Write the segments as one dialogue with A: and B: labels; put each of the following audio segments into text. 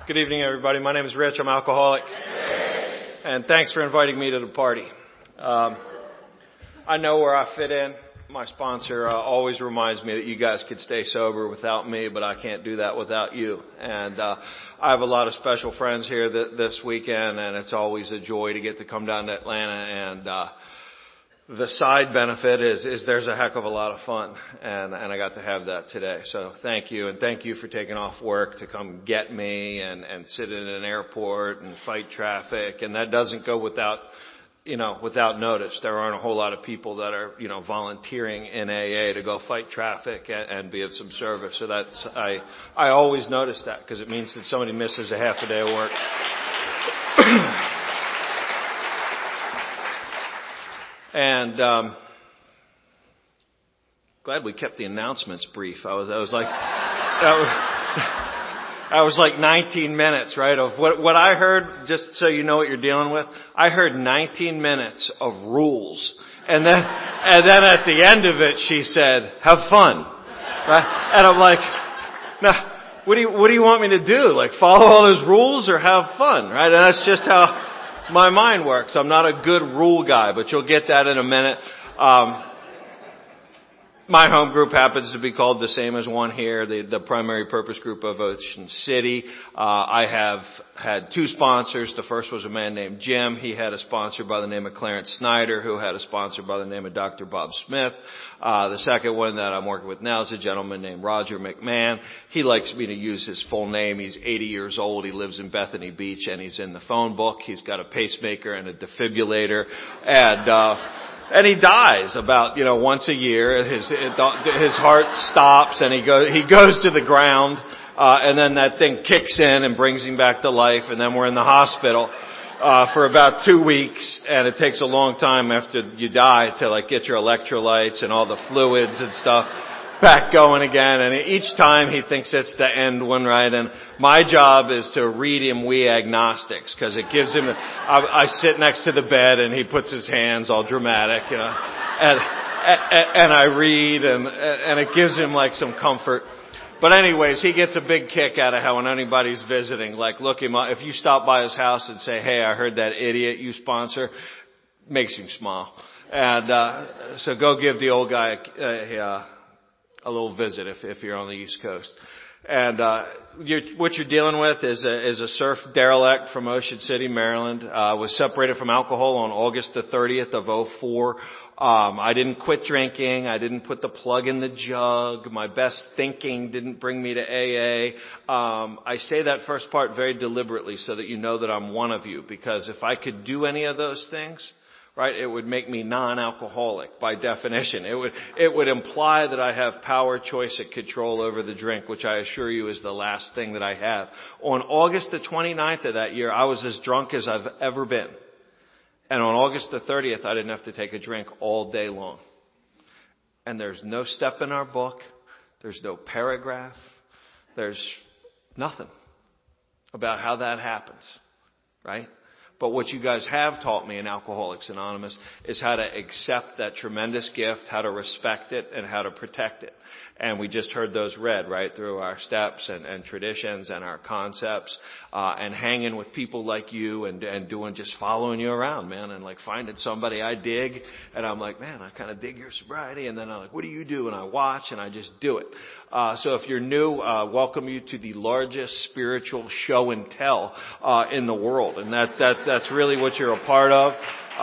A: Good evening, everybody. My name is Rich. I'm an alcoholic. And thanks for inviting me to the party. I know where I fit in. My sponsor always reminds me that you guys could stay sober without me, but I can't do that without you. And I have a lot of special friends here this weekend, and it's always a joy to get to come down to Atlanta. And the side benefit is there's a heck of a lot of fun, and I got to have that today. So thank you, and thank you for taking off work to come get me and sit in an airport and fight traffic. And that doesn't go without notice. There aren't a whole lot of people that are, volunteering in AA to go fight traffic and be of some service. So that's, I always notice that because it means that somebody misses a half a day of work. And, glad we kept the announcements brief. I was like 19 minutes, right? Of what I heard, just so you know what you're dealing with. I heard 19 minutes of rules. And then at the end of it, she said, have fun. Right? And I'm like, now, what do you want me to do? Like follow all those rules or have fun? Right? And that's just how my mind works. I'm not a good rule guy, but you'll get that in a minute. My home group happens to be called the same as one here, the primary purpose group of Ocean City. I have had two sponsors. The first was a man named Jim. He had a sponsor by the name of Clarence Snyder, who had a sponsor by the name of Dr. Bob Smith. The second one that I'm working with now is a gentleman named Roger McMahon. He likes me to use his full name. He's 80 years old. He lives in Bethany Beach, and he's in the phone book. He's got a pacemaker and a defibrillator, and he dies about, once a year. His heart stops and he goes to the ground, and then that thing kicks in and brings him back to life, and then we're in the hospital, for about 2 weeks, and it takes a long time after you die to get your electrolytes and all the fluids and stuff back going again. And each time he thinks it's the end one, right? And my job is to read him We Agnostics, because it gives him, I sit next to the bed and he puts his hands all dramatic, and I read and it gives him some comfort. But anyways, he gets a big kick out of how when anybody's visiting, look him up. If you stop by his house and say, hey, I heard that idiot you sponsor, makes him smile. And, so go give the old guy a little visit if you're on the East Coast. And what you're dealing with is a surf derelict from Ocean City, Maryland. Was separated from alcohol on August the 30th of 2004. I didn't quit drinking. I didn't put the plug in the jug. My best thinking didn't bring me to AA. I say that first part very deliberately so that you know that I'm one of you, because if I could do any of those things, right, it would make me non-alcoholic by definition. It would imply that I have power, choice, and control over the drink, which I assure you is the last thing that I have. On August the 29th of that year, I was as drunk as I've ever been. And on August the 30th, I didn't have to take a drink all day long. And there's no step in our book. There's no paragraph. There's nothing about how that happens, right? But what you guys have taught me in Alcoholics Anonymous is how to accept that tremendous gift, how to respect it, and how to protect it. And we just heard those read right through our steps and traditions and our concepts, and hanging with people like you and doing just following you around, man, and finding somebody I dig, and I'm like, man, I kind of dig your sobriety, and then I'm like, what do you do? And I watch and I just do it. So if you're new, welcome you to the largest spiritual show and tell in the world, and that's really what you're a part of.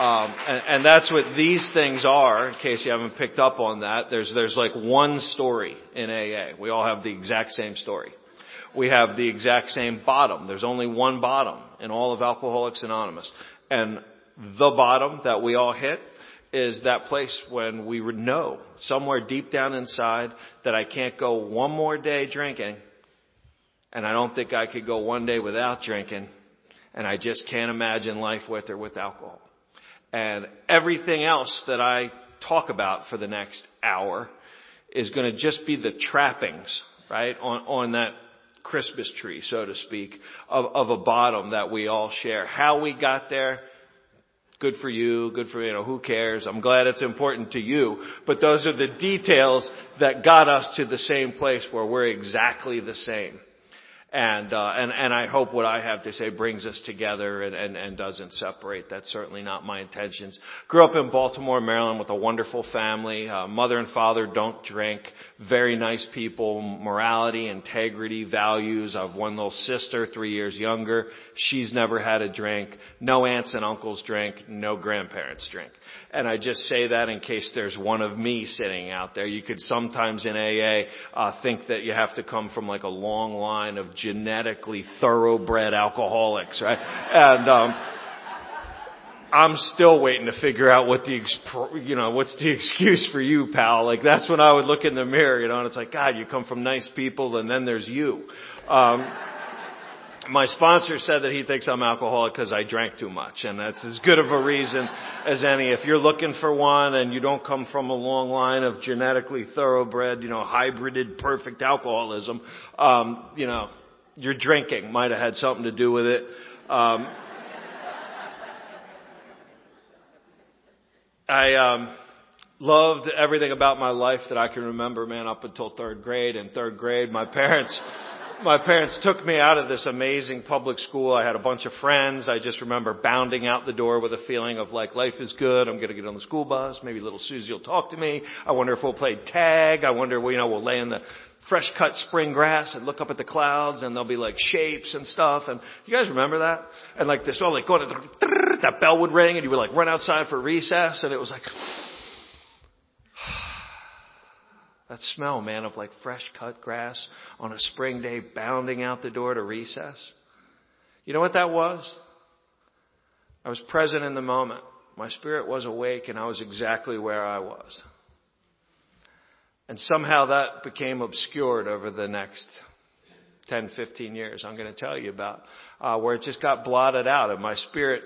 A: And that's what these things are, in case you haven't picked up on that. There's one story in AA. We all have the exact same story. We have the exact same bottom. There's only one bottom in all of Alcoholics Anonymous. And the bottom that we all hit is that place when we would know somewhere deep down inside that I can't go one more day drinking, and I don't think I could go one day without drinking, and I just can't imagine life with or with alcohol. And everything else that I talk about for the next hour is going to just be the trappings, right, on that Christmas tree, so to speak, of a bottom that we all share. How we got there, good for you, who cares? I'm glad it's important to you. But those are the details that got us to the same place where we're exactly the same. And I hope what I have to say brings us together and doesn't separate. That's certainly not my intentions. Grew up in Baltimore, Maryland with a wonderful family. Mother and father don't drink. Very nice people. Morality, integrity, values. I have one little sister, 3 years younger. She's never had a drink. No aunts and uncles drink. No grandparents drink. And I just say that in case there's one of me sitting out there. You could sometimes in AA think that you have to come from like a long line of genetically thoroughbred alcoholics, right? And I'm still waiting to figure out what what's the excuse for you, pal? Like that's when I would look in the mirror, and it's like, God, you come from nice people, and then there's you. My sponsor said that he thinks I'm alcoholic because I drank too much, and that's as good of a reason as any. If you're looking for one and you don't come from a long line of genetically thoroughbred, hybrided perfect alcoholism, your drinking might have had something to do with it. I loved everything about my life that I can remember, man, up until third grade. In third grade, my parents took me out of this amazing public school. I had a bunch of friends. I just remember bounding out the door with a feeling of like, life is good. I'm going to get on the school bus. Maybe little Susie will talk to me. I wonder if we'll play tag. I wonder, we'll lay in the fresh cut spring grass and look up at the clouds and there'll be like shapes and stuff. And you guys remember that? And like this, going to, that bell would ring and you would like run outside for recess and it was like, that smell, man, of like fresh cut grass on a spring day bounding out the door to recess. You know what that was? I was present in the moment. My spirit was awake and I was exactly where I was. And somehow that became obscured over the next 10, 15 years. I'm going to tell you about where it just got blotted out. And my spirit,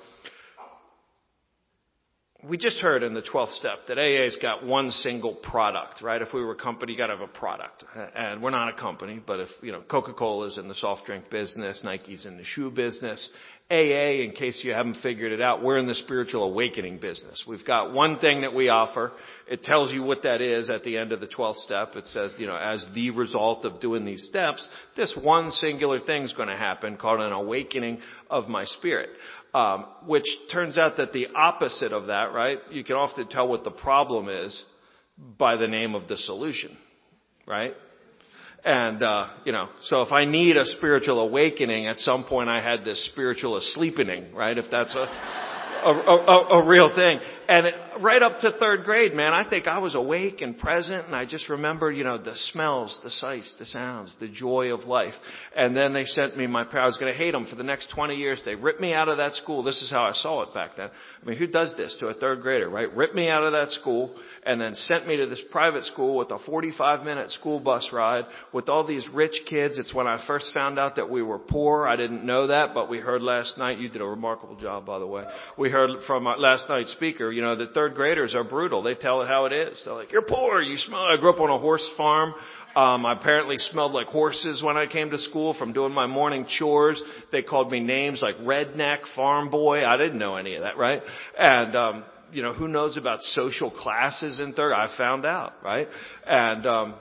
A: we just heard in the 12th step that AA's got one single product, right? If we were a company, you got to have a product. And we're not a company, but if, Coca-Cola's in the soft drink business, Nike's in the shoe business. AA, in case you haven't figured it out, we're in the spiritual awakening business. We've got one thing that we offer. It tells you what that is at the end of the 12th step. It says, as the result of doing these steps, this one singular thing is going to happen called an awakening of my spirit. Which turns out that the opposite of that, right? You can often tell what the problem is by the name of the solution, right? And, so if I need a spiritual awakening, at some point I had this spiritual asleepening, right? If that's a real thing. And right up to third grade, man, I think I was awake and present, and I just remember, the smells, the sights, the sounds, the joy of life. And then they sent me I was going to hate them for the next 20 years. They ripped me out of that school. This is how I saw it back then. I mean, who does this to a third grader, right? Ripped me out of that school and then sent me to this private school with a 45-minute school bus ride with all these rich kids. It's when I first found out that we were poor. I didn't know that, but we heard last night, you did a remarkable job, by the way. We heard from last night's speaker, the third graders are brutal. They tell it how it is. They're like, you're poor. You smell. I grew up on a horse farm. I apparently smelled like horses when I came to school from doing my morning chores. They called me names like redneck, farm boy. I didn't know any of that, right? And, who knows about social classes in third? I found out, right? And,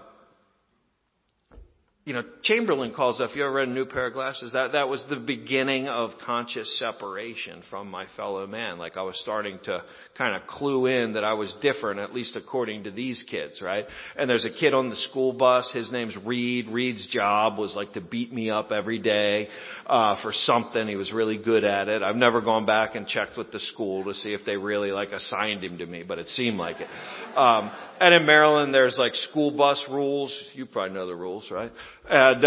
A: Chamberlain calls that, if you ever read A New Pair of Glasses, that was the beginning of conscious separation from my fellow man. Like I was starting to kind of clue in that I was different, at least according to these kids, right? And there's a kid on the school bus. His name's Reed. Reed's job was like to beat me up every day, for something. He was really good at it. I've never gone back and checked with the school to see if they really assigned him to me, but it seemed like it. And in Maryland, there's school bus rules. You probably know the rules, right? And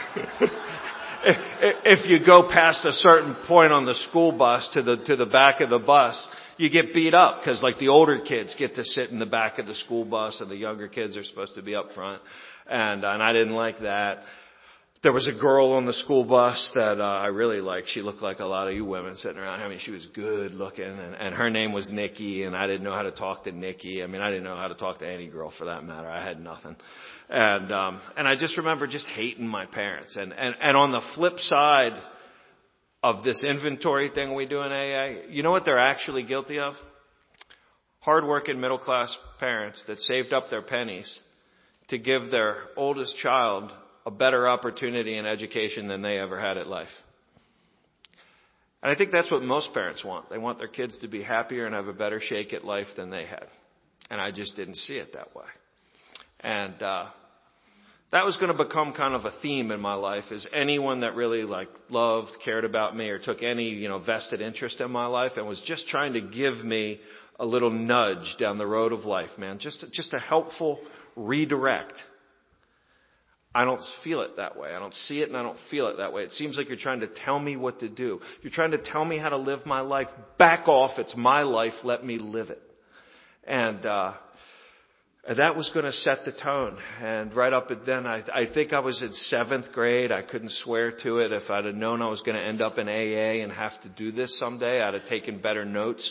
A: if you go past a certain point on the school bus to the back of the bus, you get beat up because the older kids get to sit in the back of the school bus and the younger kids are supposed to be up front. And I didn't like that. There was a girl on the school bus that I really liked. She looked like a lot of you women sitting around. I mean, she was good looking, and her name was Nikki, and I didn't know how to talk to Nikki. I mean, I didn't know how to talk to any girl for that matter. I had nothing. And I just remember just hating my parents. And on the flip side of this inventory thing we do in AA, you know what they're actually guilty of? Hardworking middle-class parents that saved up their pennies to give their oldest child a better opportunity in education than they ever had at life. And I think that's what most parents want. They want their kids to be happier and have a better shake at life than they had. And I just didn't see it that way. And that was going to become kind of a theme in my life, is anyone that really loved, cared about me, or took any, vested interest in my life and was just trying to give me a little nudge down the road of life, man. Just a helpful redirect. I don't feel it that way. I don't see it and I don't feel it that way. It seems like you're trying to tell me what to do. You're trying to tell me how to live my life. Back off. It's my life. Let me live it. And that was going to set the tone. And right up at then, I think I was in 7th grade. I couldn't swear to it. If I'd have known I was going to end up in AA and have to do this someday, I'd have taken better notes.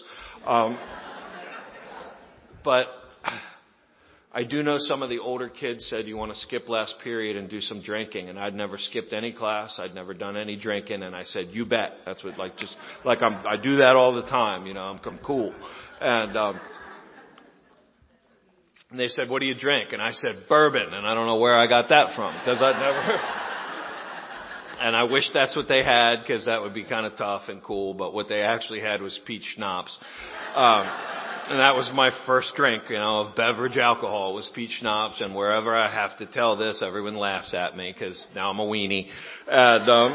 A: But I do know some of the older kids said, you want to skip last period and do some drinking. And I'd never skipped any class. I'd never done any drinking. And I said, you bet. That's what, I do that all the time. I'm cool. And they said, what do you drink? And I said, bourbon. And I don't know where I got that from, because I'd never. And I wish that's what they had, because that would be kind of tough and cool. But what they actually had was peach schnapps. And that was my first drink, of beverage alcohol, was peach schnapps. And wherever I have to tell this, everyone laughs at me, because now I'm a weenie. And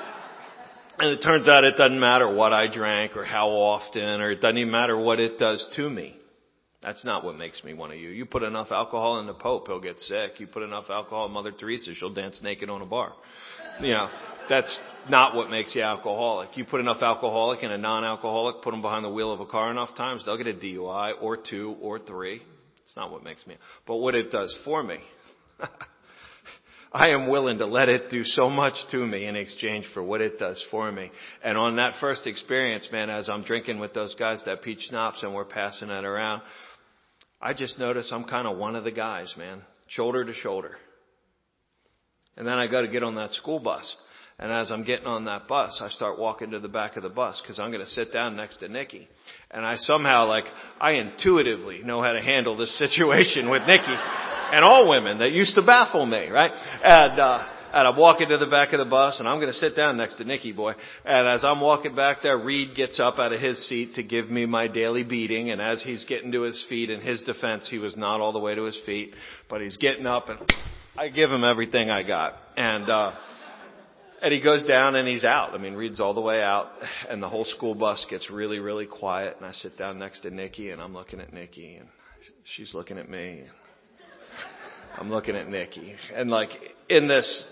A: it turns out it doesn't matter what I drank or how often, or it doesn't even matter what it does to me. That's not what makes me one of you. You put enough alcohol in the Pope, he'll get sick. You put enough alcohol in Mother Teresa, she'll dance naked on a bar. That's not what makes you alcoholic. You put enough alcoholic and a non-alcoholic, put them behind the wheel of a car enough times, they'll get a DUI or 2 or 3. It's not what makes me. But what it does for me, I am willing to let it do so much to me in exchange for what it does for me. And on that first experience, man, as I'm drinking with those guys that peach schnapps and we're passing that around, I just notice I'm kind of one of the guys, man, shoulder to shoulder. And then I got to get on that school bus. And as I'm getting on that bus, I start walking to the back of the bus, because I'm going to sit down next to Nikki. And I somehow, I intuitively know how to handle this situation with Nikki and all women that used to baffle me, right? And I'm walking to the back of the bus, and I'm going to sit down next to Nikki, boy. And as I'm walking back there, Reed gets up out of his seat to give me my daily beating. And as he's getting to his feet, in his defense, he was not all the way to his feet, but he's getting up, and I give him everything I got. And he goes down and he's out. Reed's all the way out, and the whole school bus gets really, really quiet. And I sit down next to Nikki, and I'm looking at Nikki, and she's looking at me. And I'm looking at Nikki. And in this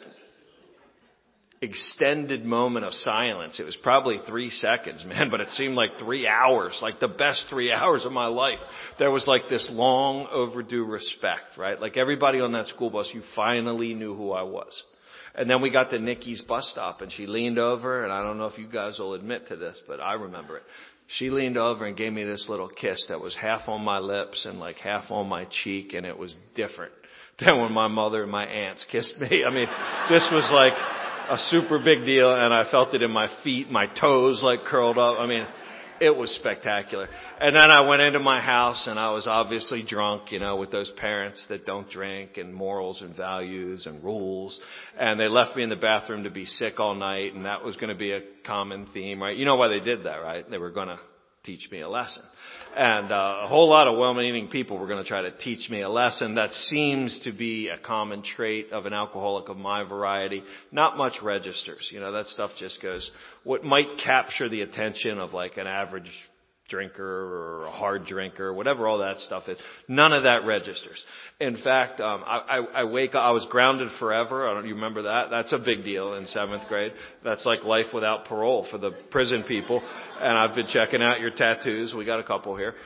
A: extended moment of silence, it was probably 3 seconds, man, but it seemed like 3 hours, the best 3 hours of my life. There was this long overdue respect, right? Everybody on that school bus, you finally knew who I was. And then we got to Nikki's bus stop, and she leaned over, and I don't know if you guys will admit to this, but I remember it. She leaned over and gave me this little kiss that was half on my lips and half on my cheek, and it was different than when my mother and my aunts kissed me. This was a super big deal, and I felt it in my feet, my toes curled up. It was spectacular. And then I went into my house, and I was obviously drunk, with those parents that don't drink, and morals and values and rules. And they left me in the bathroom to be sick all night, and that was going to be a common theme, right? You know why they did that, right? They were going to teach me a lesson. And a whole lot of well-meaning people were going to try to teach me a lesson. That seems to be a common trait of an alcoholic of my variety. Not much registers. That stuff just goes. What might capture the attention of an average drinker or a hard drinker, whatever all that stuff is, none of that registers. In fact, I wake up, I was grounded forever. I don't, you remember that? That's a big deal in 7th grade. That's like life without parole for the prison people. And I've been checking out your tattoos. We got a couple here.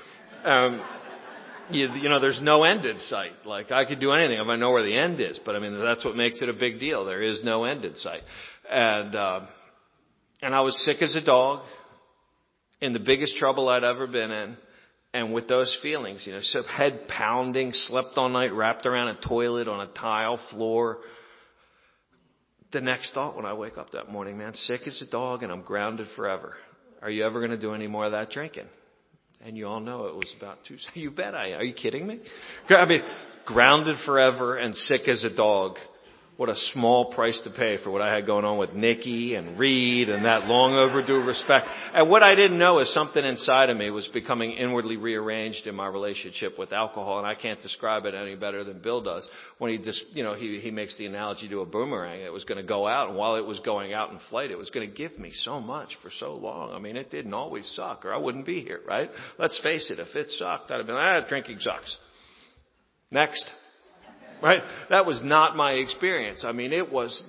A: There's no end in sight. I could do anything if I know where the end is. But that's what makes it a big deal. There is no end in sight. And I was sick as a dog, in the biggest trouble I'd ever been in. And with those feelings, so head pounding, slept all night, wrapped around a toilet on a tile floor. The next thought when I wake up that morning, man, sick as a dog and I'm grounded forever. Are you ever going to do any more of that drinking? And you all know it was about 2. You bet I am. Are you kidding me? Grounded forever and sick as a dog what a small price to pay for what I had going on with Nikki and Reed and that long overdue respect. And what I didn't know is something inside of me was becoming inwardly rearranged in my relationship with alcohol. And I can't describe it any better than Bill does when he just, he makes the analogy to a boomerang. It was going to go out, and while it was going out in flight, it was going to give me so much for so long. I mean, it didn't always suck, or I wouldn't be here, right? Let's face it. If it sucked, I'd have been, drinking sucks. Next. Right? That was not my experience. I mean, it was,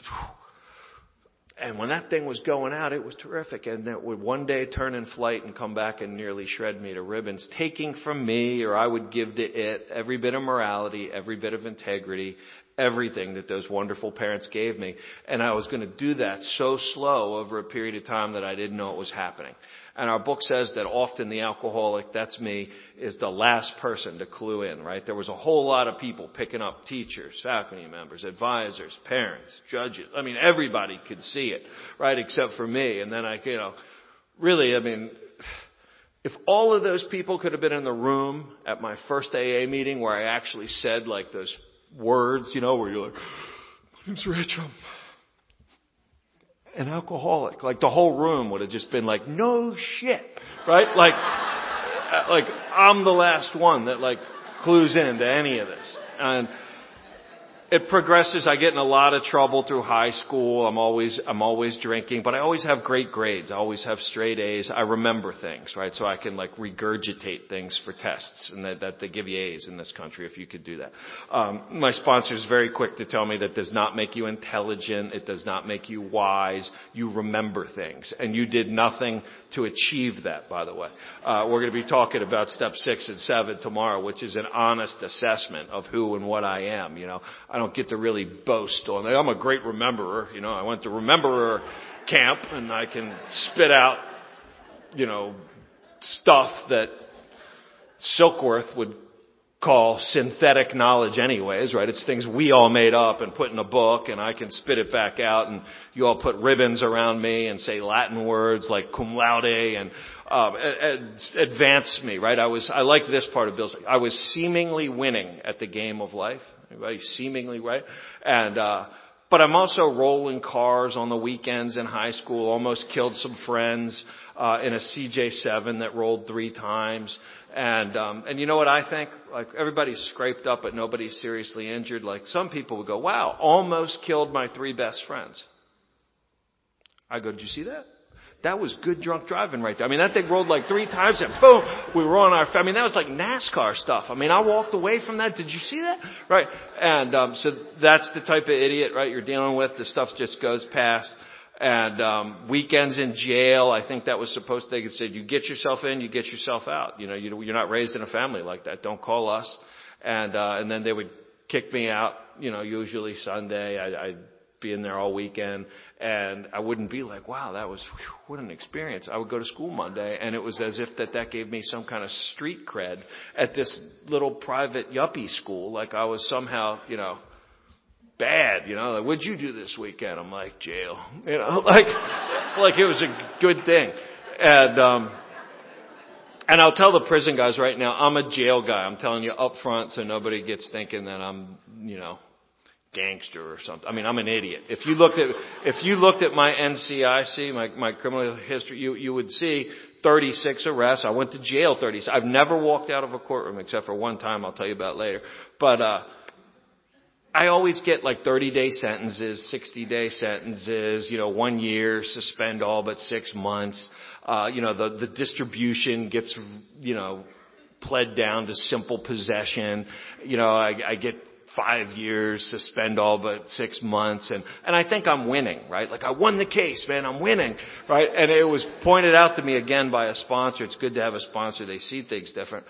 A: and when that thing was going out, it was terrific. And it would one day turn in flight and come back and nearly shred me to ribbons, taking from me, or I would give to it, every bit of morality, every bit of integrity, everything that those wonderful parents gave me. And I was going to do that so slow over a period of time that I didn't know it was happening. And our book says that often the alcoholic, that's me, is the last person to clue in, right? There was a whole lot of people picking up, teachers, faculty members, advisors, parents, judges. I mean, everybody could see it, right? Except for me. And then if all of those people could have been in the room at my first AA meeting where I actually said like those words, where you're like, my name's Rich, I'm an alcoholic. Like the whole room would have just been like, no shit, right? Like I'm the last one that clues into any of this. And it progresses. I get in a lot of trouble through high school. I'm always drinking, but I always have great grades. I always have straight A's. I remember things, right? So I can regurgitate things for tests, and that they give you A's in this country if you could do that. My sponsor is very quick to tell me that does not make you intelligent. It does not make you wise. You remember things, and you did nothing to achieve that, by the way. We're going to be talking about step 6 and 7 tomorrow, which is an honest assessment of who and what I am. I don't get to really boast on it. I'm a great rememberer. I went to rememberer camp, and I can spit out, stuff that Silkworth would call synthetic knowledge anyways, right? It's things we all made up and put in a book, and I can spit it back out, and you all put ribbons around me and say Latin words like cum laude and advance me, right? I like this part of Bill's. I was seemingly winning at the game of life. Everybody seemingly, right? And but I'm also rolling cars on the weekends in high school. Almost killed some friends in a CJ7 that rolled 3 times. And you know what I think? Everybody's scraped up, but nobody's seriously injured. Some people would go, "Wow, almost killed my 3 best friends." I go, "Did you see that? That was good drunk driving right there. I mean, that thing rolled 3 times and boom, we were on our, that was like NASCAR stuff. I mean, I walked away from that. Did you see that? Right. And, so that's the type of idiot, right, you're dealing with. The stuff just goes past. And, weekends in jail, I think that was supposed to, they could say, you get yourself in, you get yourself out. You're not raised in a family like that. Don't call us. And then they would kick me out, usually Sunday. I'd be in there all weekend, and I wouldn't be like, wow, that was, what an experience. I would go to school Monday, and it was as if that gave me some kind of street cred at this little private yuppie school. Like I was somehow, bad, what'd you do this weekend? I'm like, jail, like it was a good thing. And I'll tell the prison guys right now, I'm a jail guy. I'm telling you up front so nobody gets thinking that I'm, gangster or something. I mean, I'm an idiot. If you looked at my NCIC, my criminal history, you would see 36 arrests. I went to jail 36. I've never walked out of a courtroom except for one time I'll tell you about later. But, I always get 30-day sentences, 60-day sentences, 1 year, suspend all but 6 months. The distribution gets, pled down to simple possession. I get 5 years, suspend all but 6 months. And I think I'm winning, right? I won the case, man. I'm winning, right? And it was pointed out to me again by a sponsor. It's good to have a sponsor. They see things different.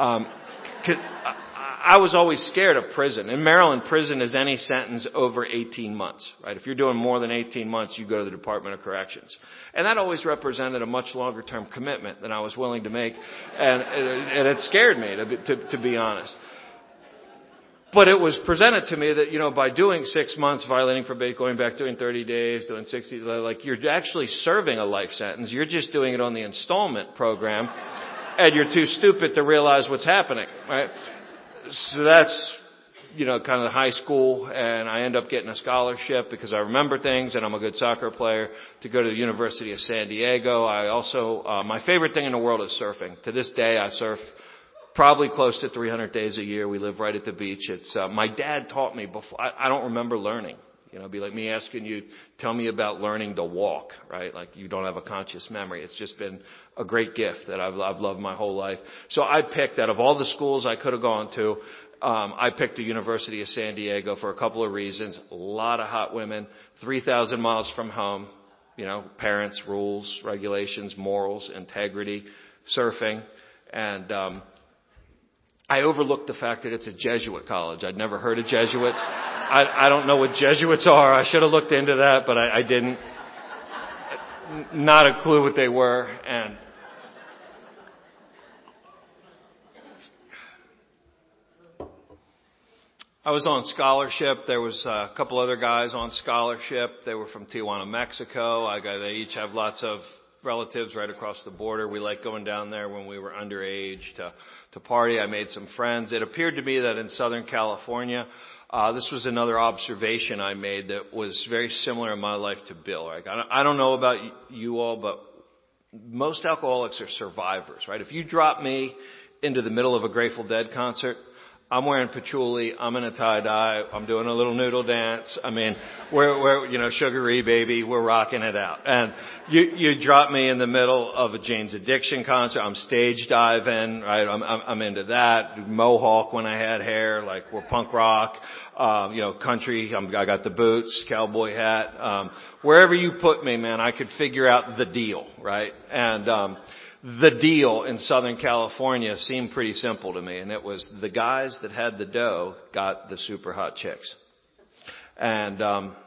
A: I was always scared of prison. In Maryland, prison is any sentence over 18 months, right? If you're doing more than 18 months, you go to the Department of Corrections. And that always represented a much longer term commitment than I was willing to make. And it scared me, to be honest. But it was presented to me that, by doing 6 months, violating probation, going back, doing 30 days, doing 60, you're actually serving a life sentence. You're just doing it on the installment program. And you're too stupid to realize what's happening, right? So that's kind of high school, and I end up getting a scholarship because I remember things and I'm a good soccer player to go to the University of San Diego. I also, my favorite thing in the world is surfing. To this day, I surf probably close to 300 days a year. We live right at the beach. It's, my dad taught me before, I don't remember learning. It'd be like me asking you, tell me about learning to walk, right? Like you don't have a conscious memory. It's just been a great gift that I've loved my whole life. So I picked, out of all the schools I could have gone to, I picked the University of San Diego for a couple of reasons. A lot of hot women, 3,000 miles from home, parents, rules, regulations, morals, integrity, surfing. And, I overlooked the fact that it's a Jesuit college. I'd never heard of Jesuits. I don't know what Jesuits are. I should have looked into that, but I didn't. Not a clue what they were. And I was on scholarship. There was a couple other guys on scholarship. They were from Tijuana, Mexico. They each have lots of relatives right across the border. We liked going down there when we were underage to party. I made some friends. It appeared to me that in Southern California, this was another observation I made that was very similar in my life to Bill. Right? I don't know about you all, but most alcoholics are survivors, right? If you drop me into the middle of a Grateful Dead concert, I'm wearing patchouli, I'm in a tie-dye, I'm doing a little noodle dance. I mean, we're Sugar-E baby, we're rocking it out. And you drop me in the middle of a Jane's Addiction concert, I'm stage diving, right? I'm into that. Mohawk when I had hair, like we're punk rock. Country, I got the boots, cowboy hat. Wherever you put me, man, I could figure out the deal, right? And, the deal in Southern California seemed pretty simple to me, and it was the guys that had the dough got the super hot chicks. And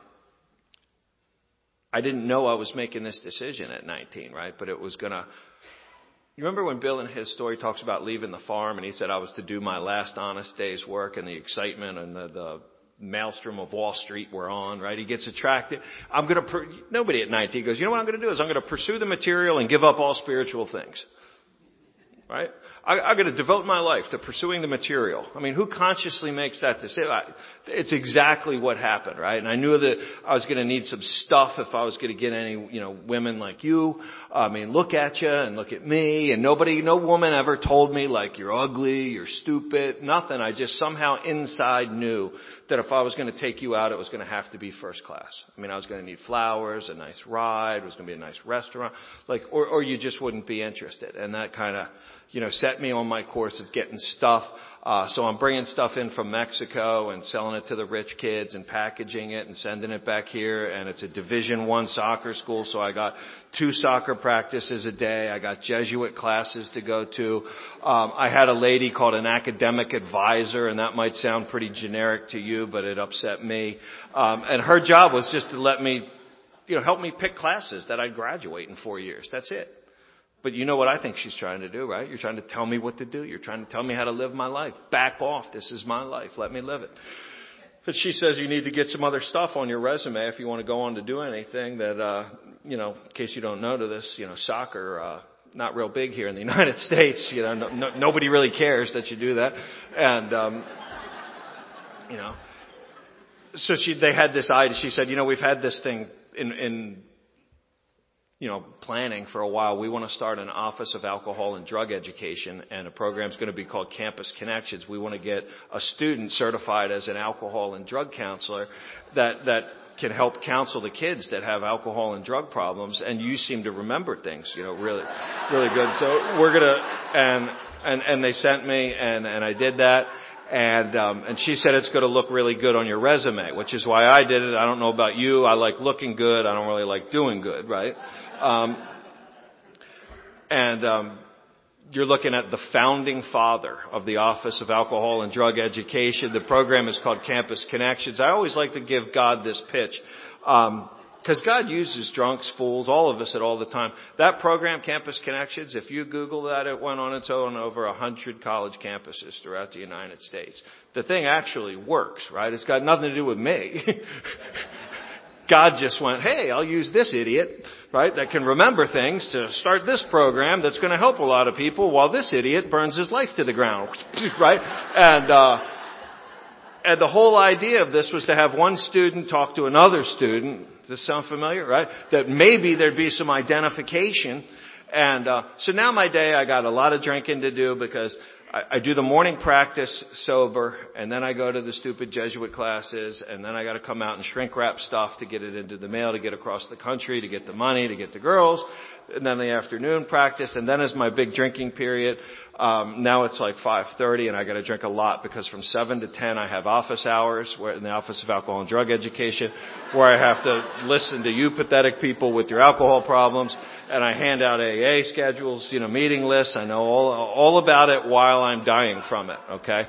A: I didn't know I was making this decision at 19, right? But it was gonna. You remember when Bill in his story talks about leaving the farm, and he said I was to do my last honest day's work, and the excitement and the maelstrom of Wall Street we're on, right? He gets attracted. Nobody at 19 goes, you know what I'm going to do is I'm going to pursue the material and give up all spiritual things. Right? I'm going to devote my life to pursuing the material. I mean, who consciously makes that decision? It's exactly what happened, right? And I knew that I was going to need some stuff if I was going to get any, women like you. I mean, look at you and look at me. And no woman ever told me like, you're ugly, you're stupid, nothing. I just somehow inside knew that if I was going to take you out, it was going to have to be first class. I mean, I was going to need flowers, a nice ride, it was going to be a nice restaurant, or you just wouldn't be interested. And that kind of, set me on my course of getting stuff. So I'm bringing stuff in from Mexico and selling it to the rich kids and packaging it and sending it back here. And it's a Division I soccer school. So I got 2 soccer practices a day. I got Jesuit classes to go to. I had a lady called an academic advisor, and that might sound pretty generic to you, but it upset me. And her job was just to let me, help me pick classes that I'd graduate in 4 years. That's it. But you know what I think she's trying to do, right? You're trying to tell me what to do. You're trying to tell me how to live my life. Back off. This is my life. Let me live it. But she says you need to get some other stuff on your resume if you want to go on to do anything that, in case you don't know to this, soccer, not real big here in the United States. Nobody really cares that you do that. And, so they had this idea. She said, we've had this thing in planning for a while. We want to start an Office of Alcohol and Drug Education, and a program's going to be called Campus Connections. We want to get a student certified as an alcohol and drug counselor that can help counsel the kids that have alcohol and drug problems. And you seem to remember things, really, really good. So we're gonna, and they sent me, and I did that. And she said it's going to look really good on your resume, which is why I did it. I don't know about you. I like looking good. I don't really like doing good, right? You're looking at the founding father of the Office of Alcohol and Drug Education. The program is called Campus Connections. I always like to give God this pitch. Because God uses drunks, fools, all of us at all the time. That program, Campus Connections, if you Google that, it went on its own over 100 college campuses throughout the United States. The thing actually works, right? It's got nothing to do with me. God just went, hey, I'll use this idiot, right, that can remember things to start this program that's going to help a lot of people while this idiot burns his life to the ground, right? And the whole idea of this was to have one student talk to another student. Does this sound familiar, right? That maybe there'd be some identification. And so now my day, I got a lot of drinking to do because I do the morning practice sober, and then I go to the stupid Jesuit classes, and then I got to come out and shrink wrap stuff to get it into the mail, to get across the country, to get the money, to get the girls, and then the afternoon practice, and then is my big drinking period. Now it's like 5:30, and I got to drink a lot because from 7 to 10 I have office hours in the Office of Alcohol and Drug Education, where I have to listen to you pathetic people with your alcohol problems, and I hand out AA schedules, meeting lists. I know all about it while I'm dying from it. Okay.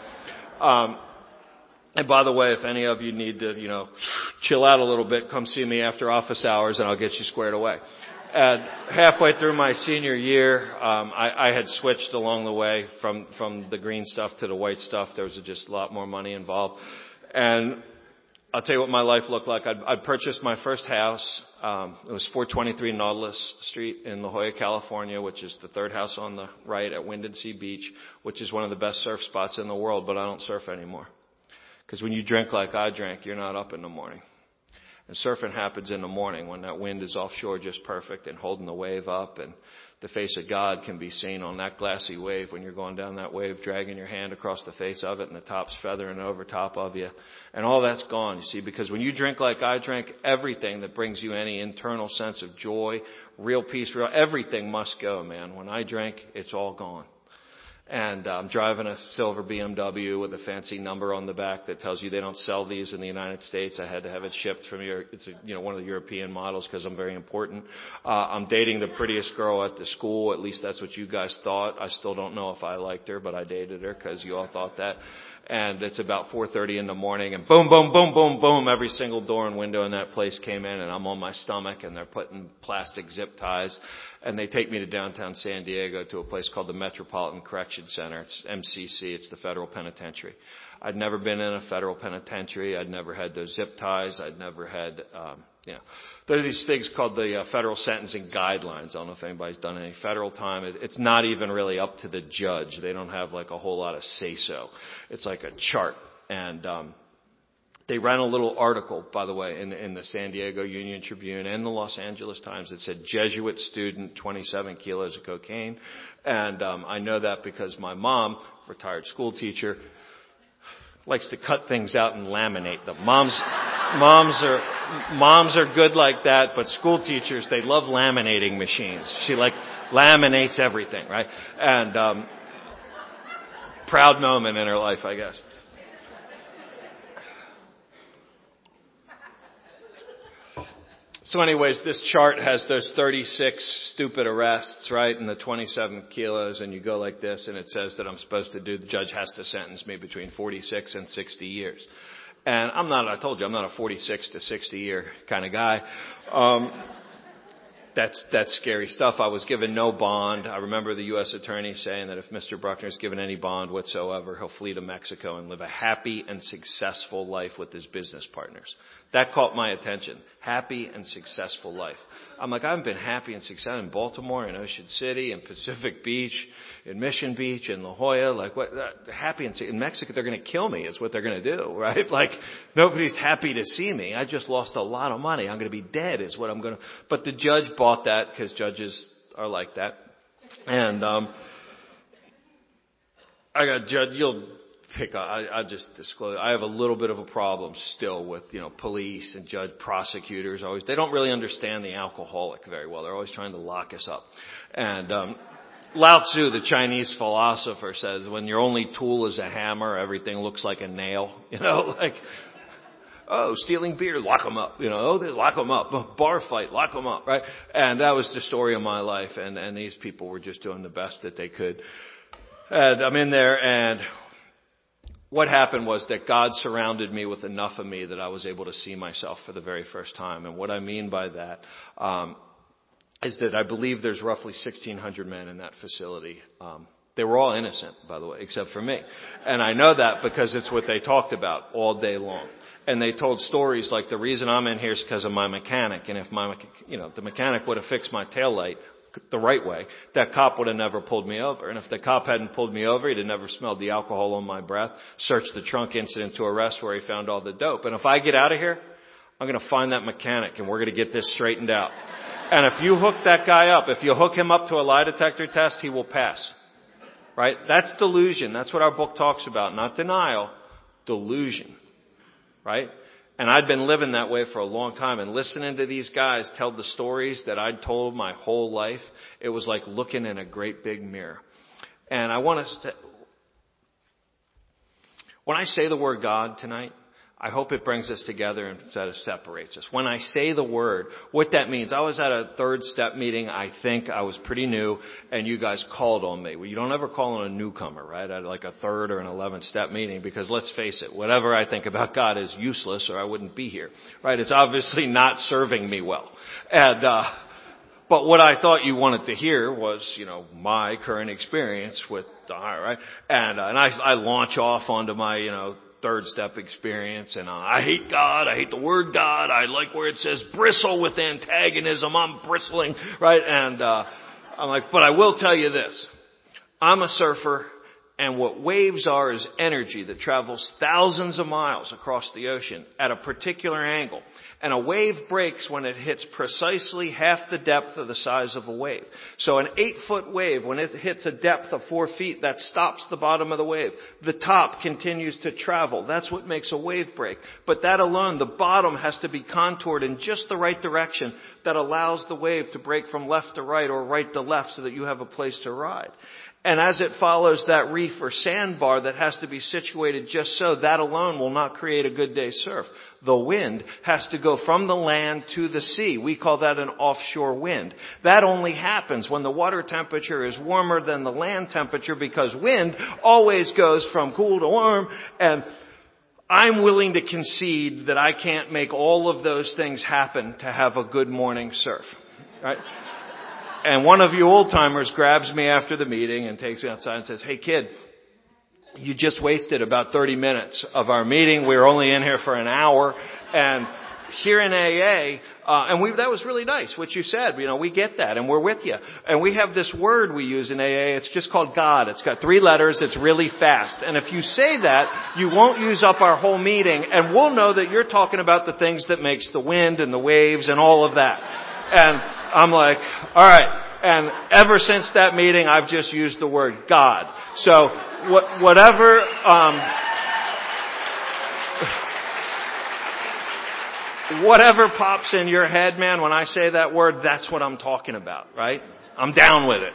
A: And by the way, if any of you need to, chill out a little bit, come see me after office hours, and I'll get you squared away. And halfway through my senior year, I had switched along the way from the green stuff to the white stuff. There was just a lot more money involved. And I'll tell you what my life looked like. I'd purchased my first house. It was 423 Nautilus Street in La Jolla, California, which is the third house on the right at Windansea Beach, which is one of the best surf spots in the world, but I don't surf anymore. Because when you drink like I drank, you're not up in the morning. And surfing happens in the morning when that wind is offshore just perfect and holding the wave up, and the face of God can be seen on that glassy wave when you're going down that wave, dragging your hand across the face of it, and the top's feathering over top of you. And all that's gone, you see, because when you drink like I drank, everything that brings you any internal sense of joy, real peace, everything must go, man. When I drink, it's all gone. And I'm driving a silver BMW with a fancy number on the back that tells you they don't sell these in the United States. I had to have it shipped from it's one of the European models because I'm very important. I'm dating the prettiest girl at the school. At least that's what you guys thought. I still don't know if I liked her, but I dated her because you all thought that. And it's about 4:30 in the morning, and boom, boom, boom, boom, boom, every single door and window in that place came in, and I'm on my stomach, and they're putting plastic zip ties, and they take me to downtown San Diego to a place called the Metropolitan Correction Center. It's MCC. It's the federal penitentiary. I'd never been in a federal penitentiary. I'd never had those zip ties. I'd never had, there are these things called the federal sentencing guidelines. I don't know if anybody's done any federal time. It's not even really up to the judge. They don't have like a whole lot of say-so. It's like a chart. And they ran a little article, by the way, in the San Diego Union Tribune and the Los Angeles Times that said Jesuit student, 27 kilos of cocaine. And I know that because my mom, retired school teacher, likes to cut things out and laminate them. Moms are good like that, but school teachers, they love laminating machines. She laminates everything, right? And proud moment in her life, I guess. So anyways, this chart has those 36 stupid arrests, right, and the 27 kilos, and you go like this, and it says that I'm supposed to the judge has to sentence me between 46 and 60 years. And I told you, I'm not a 46 to 60 year kind of guy. That's scary stuff. I was given no bond. I remember the U.S. attorney saying that if Mr. Bruckner's given any bond whatsoever, he'll flee to Mexico and live a happy and successful life with his business partners. That caught my attention. Happy and successful life. I'm like, I haven't been happy and successful in Baltimore, in Ocean City, in Pacific Beach, in Mission Beach, in La Jolla. Like, what? Happy and in Mexico, they're going to kill me. Is what they're going to do, right? Like, nobody's happy to see me. I just lost a lot of money. I'm going to be dead. Is what I'm going to. But the judge bought that because judges are like that. And I got judge. I just disclose. I have a little bit of a problem still with, police and prosecutors. They don't really understand the alcoholic very well. They're always trying to lock us up. And Lao Tzu, the Chinese philosopher, says when your only tool is a hammer, everything looks like a nail. Stealing beer, lock them up. They lock them up. Bar fight, lock them up, right? And that was the story of my life. And these people were just doing the best that they could. And I'm in there, and what happened was that God surrounded me with enough of me that I was able to see myself for the very first time. And what I mean by that is that I believe there's roughly 1,600 men in that facility. They were all innocent, by the way, except for me. And I know that because it's what they talked about all day long. And they told stories like the reason I'm in here is because of my mechanic. And if the mechanic would have fixed my taillight, the right way, that cop would have never pulled me over. And if the cop hadn't pulled me over, he'd have never smelled the alcohol on my breath, searched the trunk incident to arrest where he found all the dope. And if I get out of here, I'm going to find that mechanic and we're going to get this straightened out. And if you hook that guy up, if you hook him up to a lie detector test, he will pass. Right? That's delusion. That's what our book talks about. Not denial, delusion. Right? And I'd been living that way for a long time, and listening to these guys tell the stories that I'd told my whole life, it was like looking in a great big mirror. And I want us to, when I say the word God tonight, I hope it brings us together instead of separates us. When I say the word, what that means, I was at a third step meeting, I think I was pretty new, and you guys called on me. Well, you don't ever call on a newcomer, right? At like a third or an 11th step meeting, because let's face it, whatever I think about God is useless or I wouldn't be here, right? It's obviously not serving me well. And, but what I thought you wanted to hear was, my current experience with the higher, right? And I launch off onto my, third step experience, and I hate God, I hate the word God, I like where it says bristle with antagonism, I'm bristling, right? And I'm like, but I will tell you this, I'm a surfer, and what waves are is energy that travels thousands of miles across the ocean at a particular angle. And a wave breaks when it hits precisely half the depth of the size of a wave. So an 8-foot wave, when it hits a depth of 4 feet, that stops the bottom of the wave. The top continues to travel. That's what makes a wave break. But that alone, the bottom has to be contoured in just the right direction that allows the wave to break from left to right or right to left so that you have a place to ride. And as it follows that reef or sandbar that has to be situated just so, that alone will not create a good day's surf. The wind has to go from the land to the sea. We call that an offshore wind. That only happens when the water temperature is warmer than the land temperature, because wind always goes from cool to warm. And I'm willing to concede that I can't make all of those things happen to have a good morning surf. Right? And one of you old timers grabs me after the meeting and takes me outside and says, "Hey kid, you just wasted about 30 minutes of our meeting. We were only in here for an hour." And here in AA, that was really nice, what you said. We get that, and we're with you. And we have this word we use in AA. It's just called God. It's got 3 letters. It's really fast. And if you say that, you won't use up our whole meeting, and we'll know that you're talking about the things that makes the wind and the waves and all of that. And I'm like, all right. And ever since that meeting, I've just used the word God. So whatever pops in your head, man, when I say that word, that's what I'm talking about, right? I'm down with it.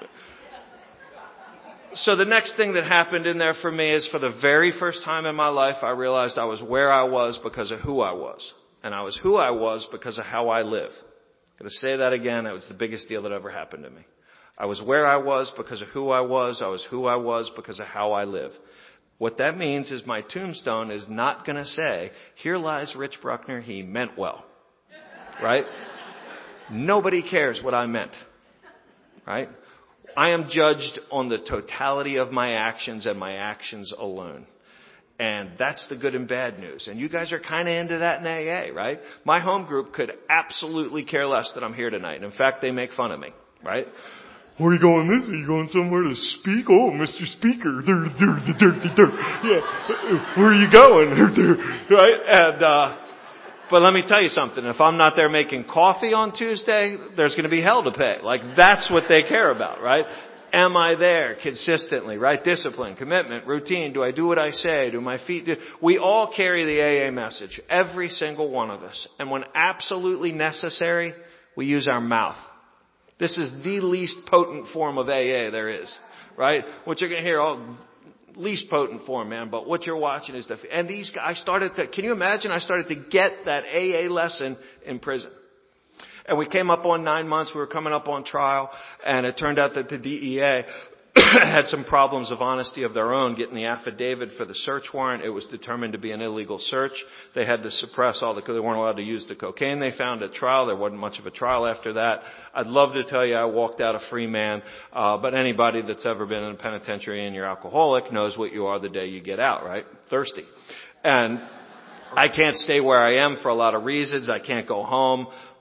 A: So the next thing that happened in there for me is, for the very first time in my life, I realized I was where I was because of who I was. And I was who I was because of how I live. I'm going to say that again. That was the biggest deal that ever happened to me. I was where I was because of who I was. I was who I was because of how I live. What that means is my tombstone is not going to say, "Here lies Rich Bruckner, he meant well." Right? Nobody cares what I meant. Right? I am judged on the totality of my actions and my actions alone. And that's the good and bad news. And you guys are kind of into that in AA, right? My home group could absolutely care less that I'm here tonight. In fact, they make fun of me, right? "Where are you going this? Are you going somewhere to speak? Oh, Mr. Speaker. Yeah. Where are you going?" Right? And, but let me tell you something. If I'm not there making coffee on Tuesday, there's going to be hell to pay. Like, that's what they care about, right? Am I there consistently, right? Discipline, commitment, routine. Do I do what I say? Do my feet do? We all carry the AA message. Every single one of us. And when absolutely necessary, we use our mouth. This is the least potent form of AA there is, right? What you're going to hear, least potent form, man. But what you're watching is and these guys can you imagine? I started to get that AA lesson in prison. And we came up on 9 months. We were coming up on trial. And it turned out that the DEA had some problems of honesty of their own getting the affidavit for the search warrant. It was determined to be an illegal search. They had to suppress they weren't allowed to use the cocaine they found at trial. There wasn't much of a trial after that. I'd love to tell you I walked out a free man. But anybody that's ever been in a penitentiary and you're alcoholic knows what you are the day you get out, right? Thirsty. And I can't stay where I am for a lot of reasons. I can't go home.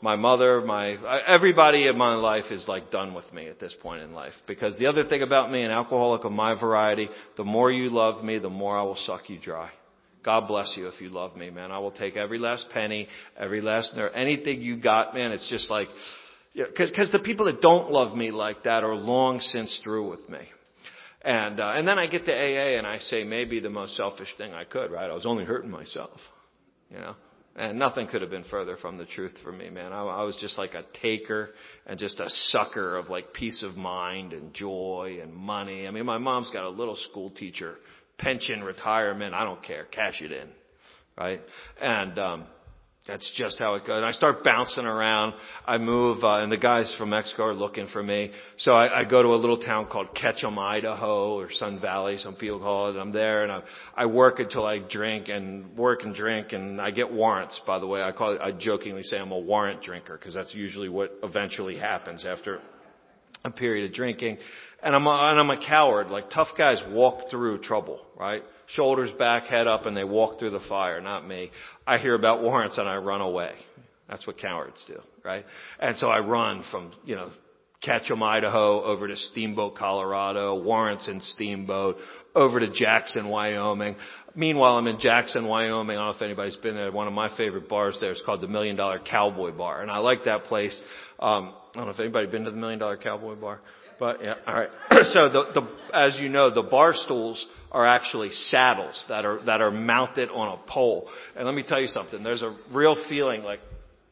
A: my mother, everybody in my life is like done with me at this point in life. Because the other thing about me, an alcoholic of my variety, the more you love me, the more I will suck you dry. God bless you if you love me, man. I will take every last penny, every last nerve, anything you got, man. It's just like, because the people that don't love me like that are long since through with me. And then I get to AA and I say maybe the most selfish thing I could, right? I was only hurting myself, you know? And nothing could have been further from the truth for me, man. I was just like a taker and just a sucker of like peace of mind and joy and money. I mean, my mom's got a little school teacher pension, retirement. I don't care. Cash it in. Right? And, that's just how it goes. And I start bouncing around. I move, and the guys from Mexico are looking for me. So I go to a little town called Ketchum, Idaho, or Sun Valley, some people call it. And I'm there, and I work until I drink, and I get warrants, by the way. I jokingly say I'm a warrant drinker, because that's usually what eventually happens after a period of drinking. And I'm a coward. Like, tough guys walk through trouble, right? Shoulders back, head up, and they walk through the fire, not me. I hear about warrants and I run away. That's what cowards do, right? And so I run from, Ketchum, Idaho, over to Steamboat, Colorado, warrants in Steamboat, over to Jackson, Wyoming. Meanwhile, I'm in Jackson, Wyoming. I don't know if anybody's been there. One of my favorite bars there is called the $1 Million Cowboy Bar. And I like that place. I don't know if anybody's been to the $1 Million Cowboy Bar. But yeah, all right. So as you know, the bar stools are actually saddles that are mounted on a pole. And let me tell you something. There's a real feeling like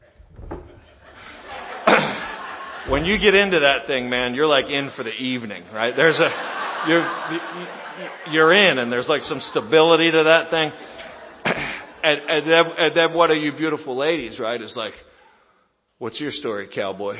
A: when you get into that thing, man, you're like in for the evening, right? You're in, and there's like some stability to that thing. And then one of you beautiful ladies, right, is like, "What's your story, cowboy?"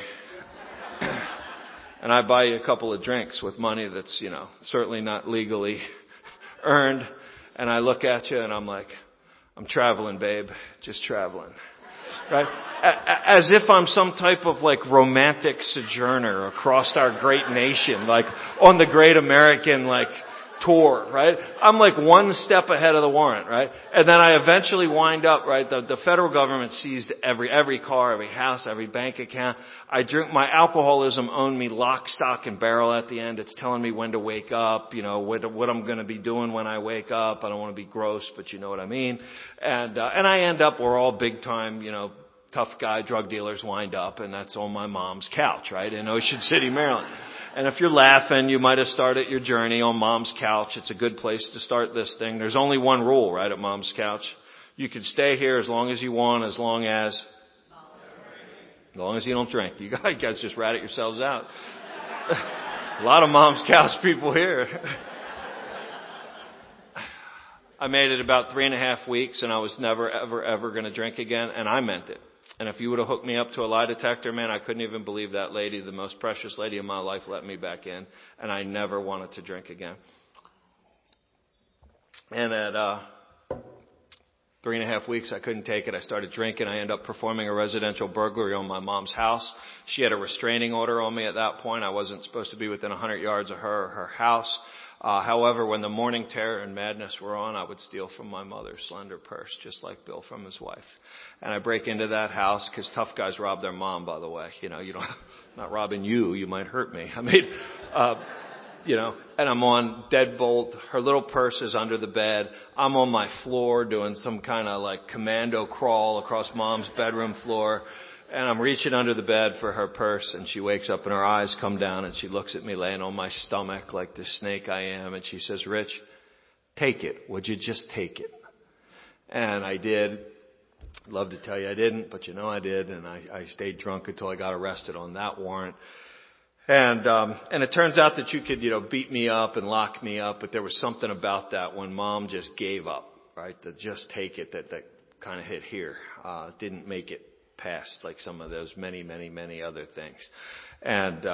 A: And I buy you a couple of drinks with money that's, certainly not legally earned. And I look at you and I'm like, "I'm traveling, babe. Just traveling." Right? As if I'm some type of like romantic sojourner across our great nation, like on the great American tour, right? I'm like one step ahead of the warrant, right? And then I eventually wind up, right? The federal government seized every car, every house, every bank account. My alcoholism owned me lock, stock, and barrel at the end. It's telling me when to wake up, what I'm going to be doing when I wake up. I don't want to be gross, but you know what I mean. And I end up where all big time, tough guy drug dealers wind up, and that's on my mom's couch, right? In Ocean City, Maryland. And if you're laughing, you might have started your journey on Mom's couch. It's a good place to start this thing. There's only one rule, right, at Mom's couch. You can stay here as long as you want, as long as you don't drink. You guys just rat it yourselves out. A lot of Mom's couch people here. I made it about 3.5 weeks, and I was never, ever going to drink again, and I meant it. And if you would have hooked me up to a lie detector, man, I couldn't even believe that lady, the most precious lady in my life, let me back in. And I never wanted to drink again. And at 3.5 weeks, I couldn't take it. I started drinking. I ended up performing a residential burglary on my mom's house. She had a restraining order on me at that point. I wasn't supposed to be within 100 yards of her house. However, when the morning terror and madness were on, I would steal from my mother's slender purse, just like Bill from his wife. And I break into that house, because tough guys rob their mom, by the way. Not robbing you, you might hurt me. I mean, and I'm on deadbolt. Her little purse is under the bed. I'm on my floor doing some kind of commando crawl across mom's bedroom floor. And I'm reaching under the bed for her purse, and she wakes up and her eyes come down and she looks at me laying on my stomach like the snake I am. And she says, "Rich, take it. Would you just take it?" And I did. I'd love to tell you I didn't, but I did. And I stayed drunk until I got arrested on that warrant. And it turns out that you could, beat me up and lock me up, but there was something about that when Mom just gave up, right? The just take it that kind of hit here. Didn't make it past like some of those many, many, many other things. And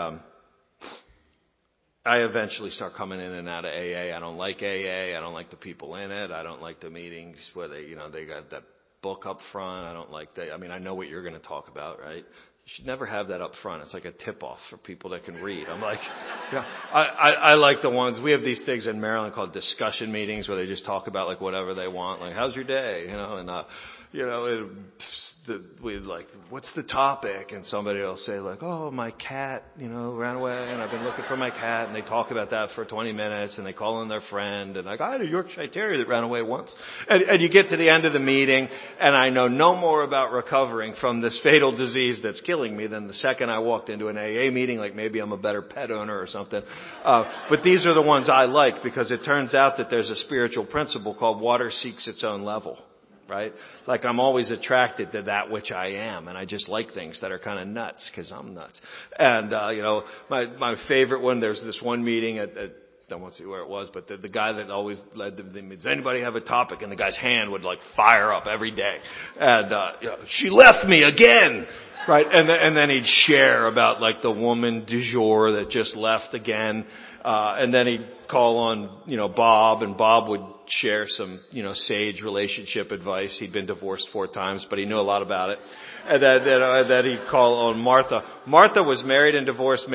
A: I eventually start coming in and out of AA. I don't like AA. I don't like the people in it. I don't like the meetings where they got that book up front. I don't like that. I mean, I know what you're going to talk about, right? You should never have that up front. It's like a tip-off for people that can read. I'm like, I like the ones, we have these things in Maryland called discussion meetings where they just talk about whatever they want. Like, how's your day? what's the topic? And somebody will say like, oh, my cat, ran away and I've been looking for my cat. And they talk about that for 20 minutes and they call in their friend and like, I had a Yorkshire Terrier that ran away once. And you get to the end of the meeting and I know no more about recovering from this fatal disease that's killing me than the second I walked into an AA meeting. Like maybe I'm a better pet owner or something. But these are the ones I like because it turns out that there's a spiritual principle called water seeks its own level. Right? Like I'm always attracted to that which I am. And I just like things that are kind of nuts because I'm nuts. And, my favorite one, there's this one meeting I won't see where it was, but the guy that always led the meeting, does anybody have a topic? And the guy's hand would like fire up every day. And, she left me again. Right? And then he'd share about like the woman du jour that just left again. And then he'd call on, Bob, and Bob would share some, sage relationship advice. He'd been divorced 4 times, but he knew a lot about it. And then he'd call on Martha. Martha was married and divorced.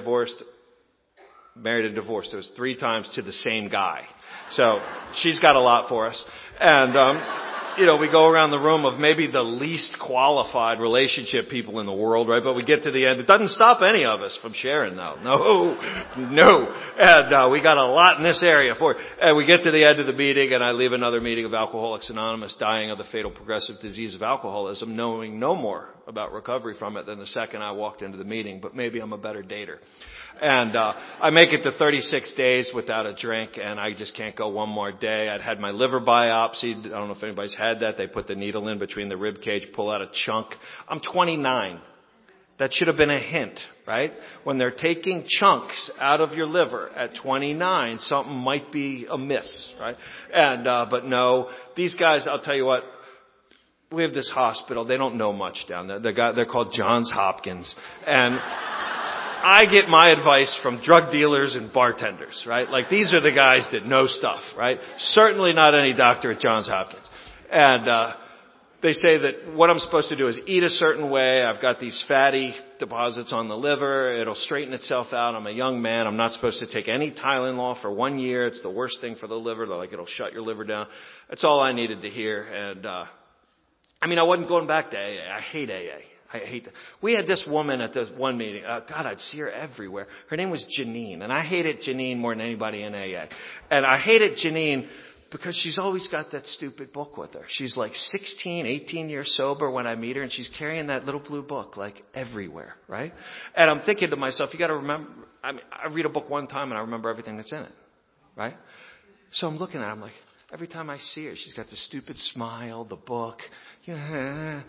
A: There was 3 times to the same guy. So she's got a lot for us. And, we go around the room of maybe the least qualified relationship people in the world, right? But we get to the end. It doesn't stop any of us from sharing, though. No. And we got a lot in this area for it. And we get to the end of the meeting, and I leave another meeting of Alcoholics Anonymous dying of the fatal progressive disease of alcoholism, knowing no more about recovery from it than the second I walked into the meeting. But maybe I'm a better dater. And I make it to 36 days without a drink, and I just can't go one more day. I'd had my liver biopsied. I don't know if anybody's had that. They put the needle in between the rib cage, pull out a chunk. I'm 29. That should have been a hint, right? When they're taking chunks out of your liver at 29, something might be amiss, right? And but no, these guys, I'll tell you what. We have this hospital. They don't know much down there. They're called Johns Hopkins, and I get my advice from drug dealers and bartenders, right? Like these are the guys that know stuff, right? Certainly not any doctor at Johns Hopkins. And they say that what I'm supposed to do is eat a certain way. I've got these fatty deposits on the liver. It'll straighten itself out. I'm a young man. I'm not supposed to take any Tylenol for 1 year. It's the worst thing for the liver. Like it'll shut your liver down. That's all I needed to hear. And I wasn't going back to AA. I hate AA. I hate that. We had this woman at this one meeting. God, I'd see her everywhere. Her name was Janine. And I hated Janine more than anybody in AA. And I hated Janine because she's always got that stupid book with her. She's like 16, 18 years sober when I meet her. And she's carrying that little blue book like everywhere, right? And I'm thinking to myself, you got to remember, I read a book one time and I remember everything that's in it, right? So I'm looking at her. I'm like, every time I see her, she's got the stupid smile, the book. And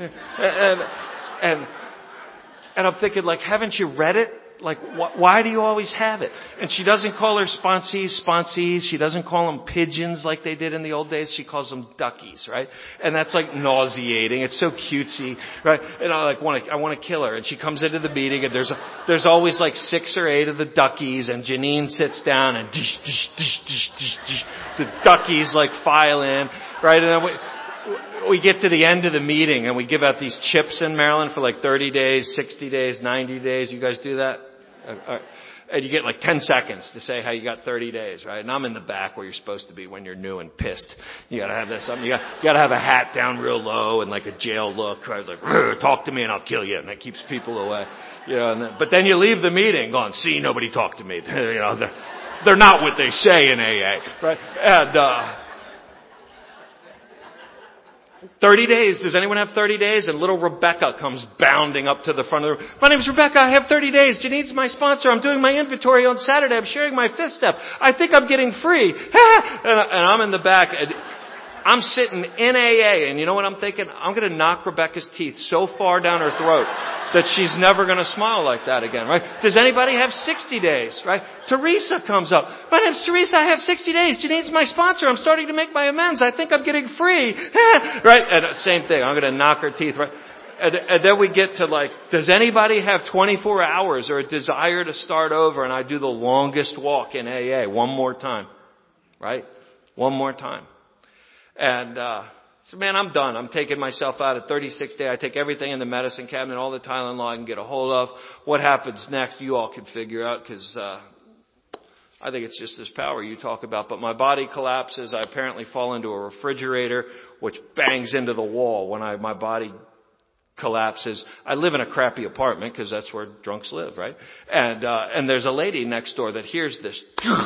A: I'm thinking, like, haven't you read it? Like, why do you always have it? And she doesn't call her sponsees. She doesn't call them pigeons like they did in the old days. She calls them duckies, right? And that's like nauseating. It's so cutesy, right? And I want to kill her. And she comes into the meeting and there's always like 6 or 8 of the duckies, and Janine sits down and the duckies like file in, right? And then we get to the end of the meeting and we give out these chips in Maryland for like 30 days, 60 days, 90 days. You guys do that? And you get like 10 seconds to say how you got 30 days, right? And I'm in the back where you're supposed to be when you're new and pissed. You gotta have this something. You gotta have a hat down real low and like a jail look, right? Like, talk to me and I'll kill you. And that keeps people away. But then you leave the meeting going, see, nobody talked to me. They're not what they say in AA, right? And, 30 days. Does anyone have 30 days? And little Rebecca comes bounding up to the front of the room. My name's Rebecca. I have 30 days. Janine's my sponsor. I'm doing my inventory on Saturday. I'm sharing my 5th step. I think I'm getting free. And I'm in the back. And I'm sitting in AA. And you know what I'm thinking? I'm going to knock Rebecca's teeth so far down her throat that she's never going to smile like that again, right? Does anybody have 60 days, right? Teresa comes up. My name's Teresa. I have 60 days. Janine's my sponsor. I'm starting to make my amends. I think I'm getting free. Right? And same thing. I'm going to knock her teeth, right? And then we get to like, does anybody have 24 hours or a desire to start over? And I do the longest walk in AA one more time, right? One more time. And, so man, I'm done. I'm taking myself out at 36 days. I take everything in the medicine cabinet, all the Tylenol I can get a hold of. What happens next, you all can figure out, because I think it's just this power you talk about. But my body collapses. I apparently fall into a refrigerator, which bangs into the wall when my body collapses. I live in a crappy apartment because that's where drunks live, right? And there's a lady next door that hears this,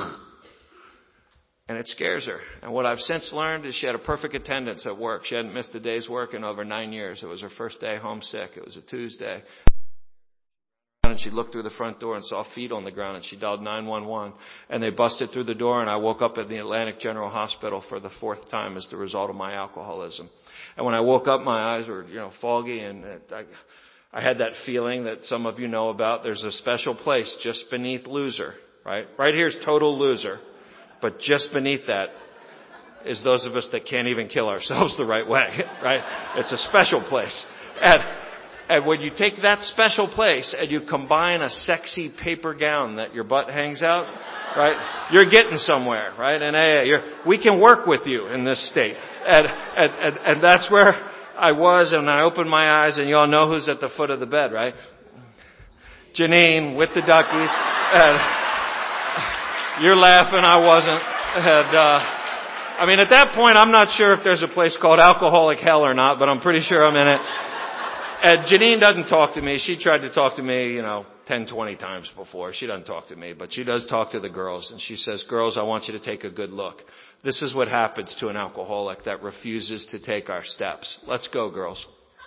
A: and it scares her. And what I've since learned is she had a perfect attendance at work. She hadn't missed a day's work in over 9 years. It was her first day homesick. It was a Tuesday. And she looked through the front door and saw feet on the ground, and she dialed 911. And they busted through the door, and I woke up at the Atlantic General Hospital for the 4th time as the result of my alcoholism. And when I woke up, my eyes were, foggy, and I had that feeling that some of you know about. There's a special place just beneath loser, right? Right here's total loser. But just beneath that is those of us that can't even kill ourselves the right way, right? It's a special place. And when you take that special place and you combine a sexy paper gown that your butt hangs out, right? You're getting somewhere, right? And we can work with you in this state. And that's where I was, and I opened my eyes, and you all know who's at the foot of the bed, right? Janine with the duckies. And you're laughing, I wasn't. And at that point, I'm not sure if there's a place called Alcoholic Hell or not, but I'm pretty sure I'm in it. And Janine doesn't talk to me. She tried to talk to me, 10, 20 times before. She doesn't talk to me, but she does talk to the girls. And she says, girls, I want you to take a good look. This is what happens to an alcoholic that refuses to take our steps. Let's go, girls.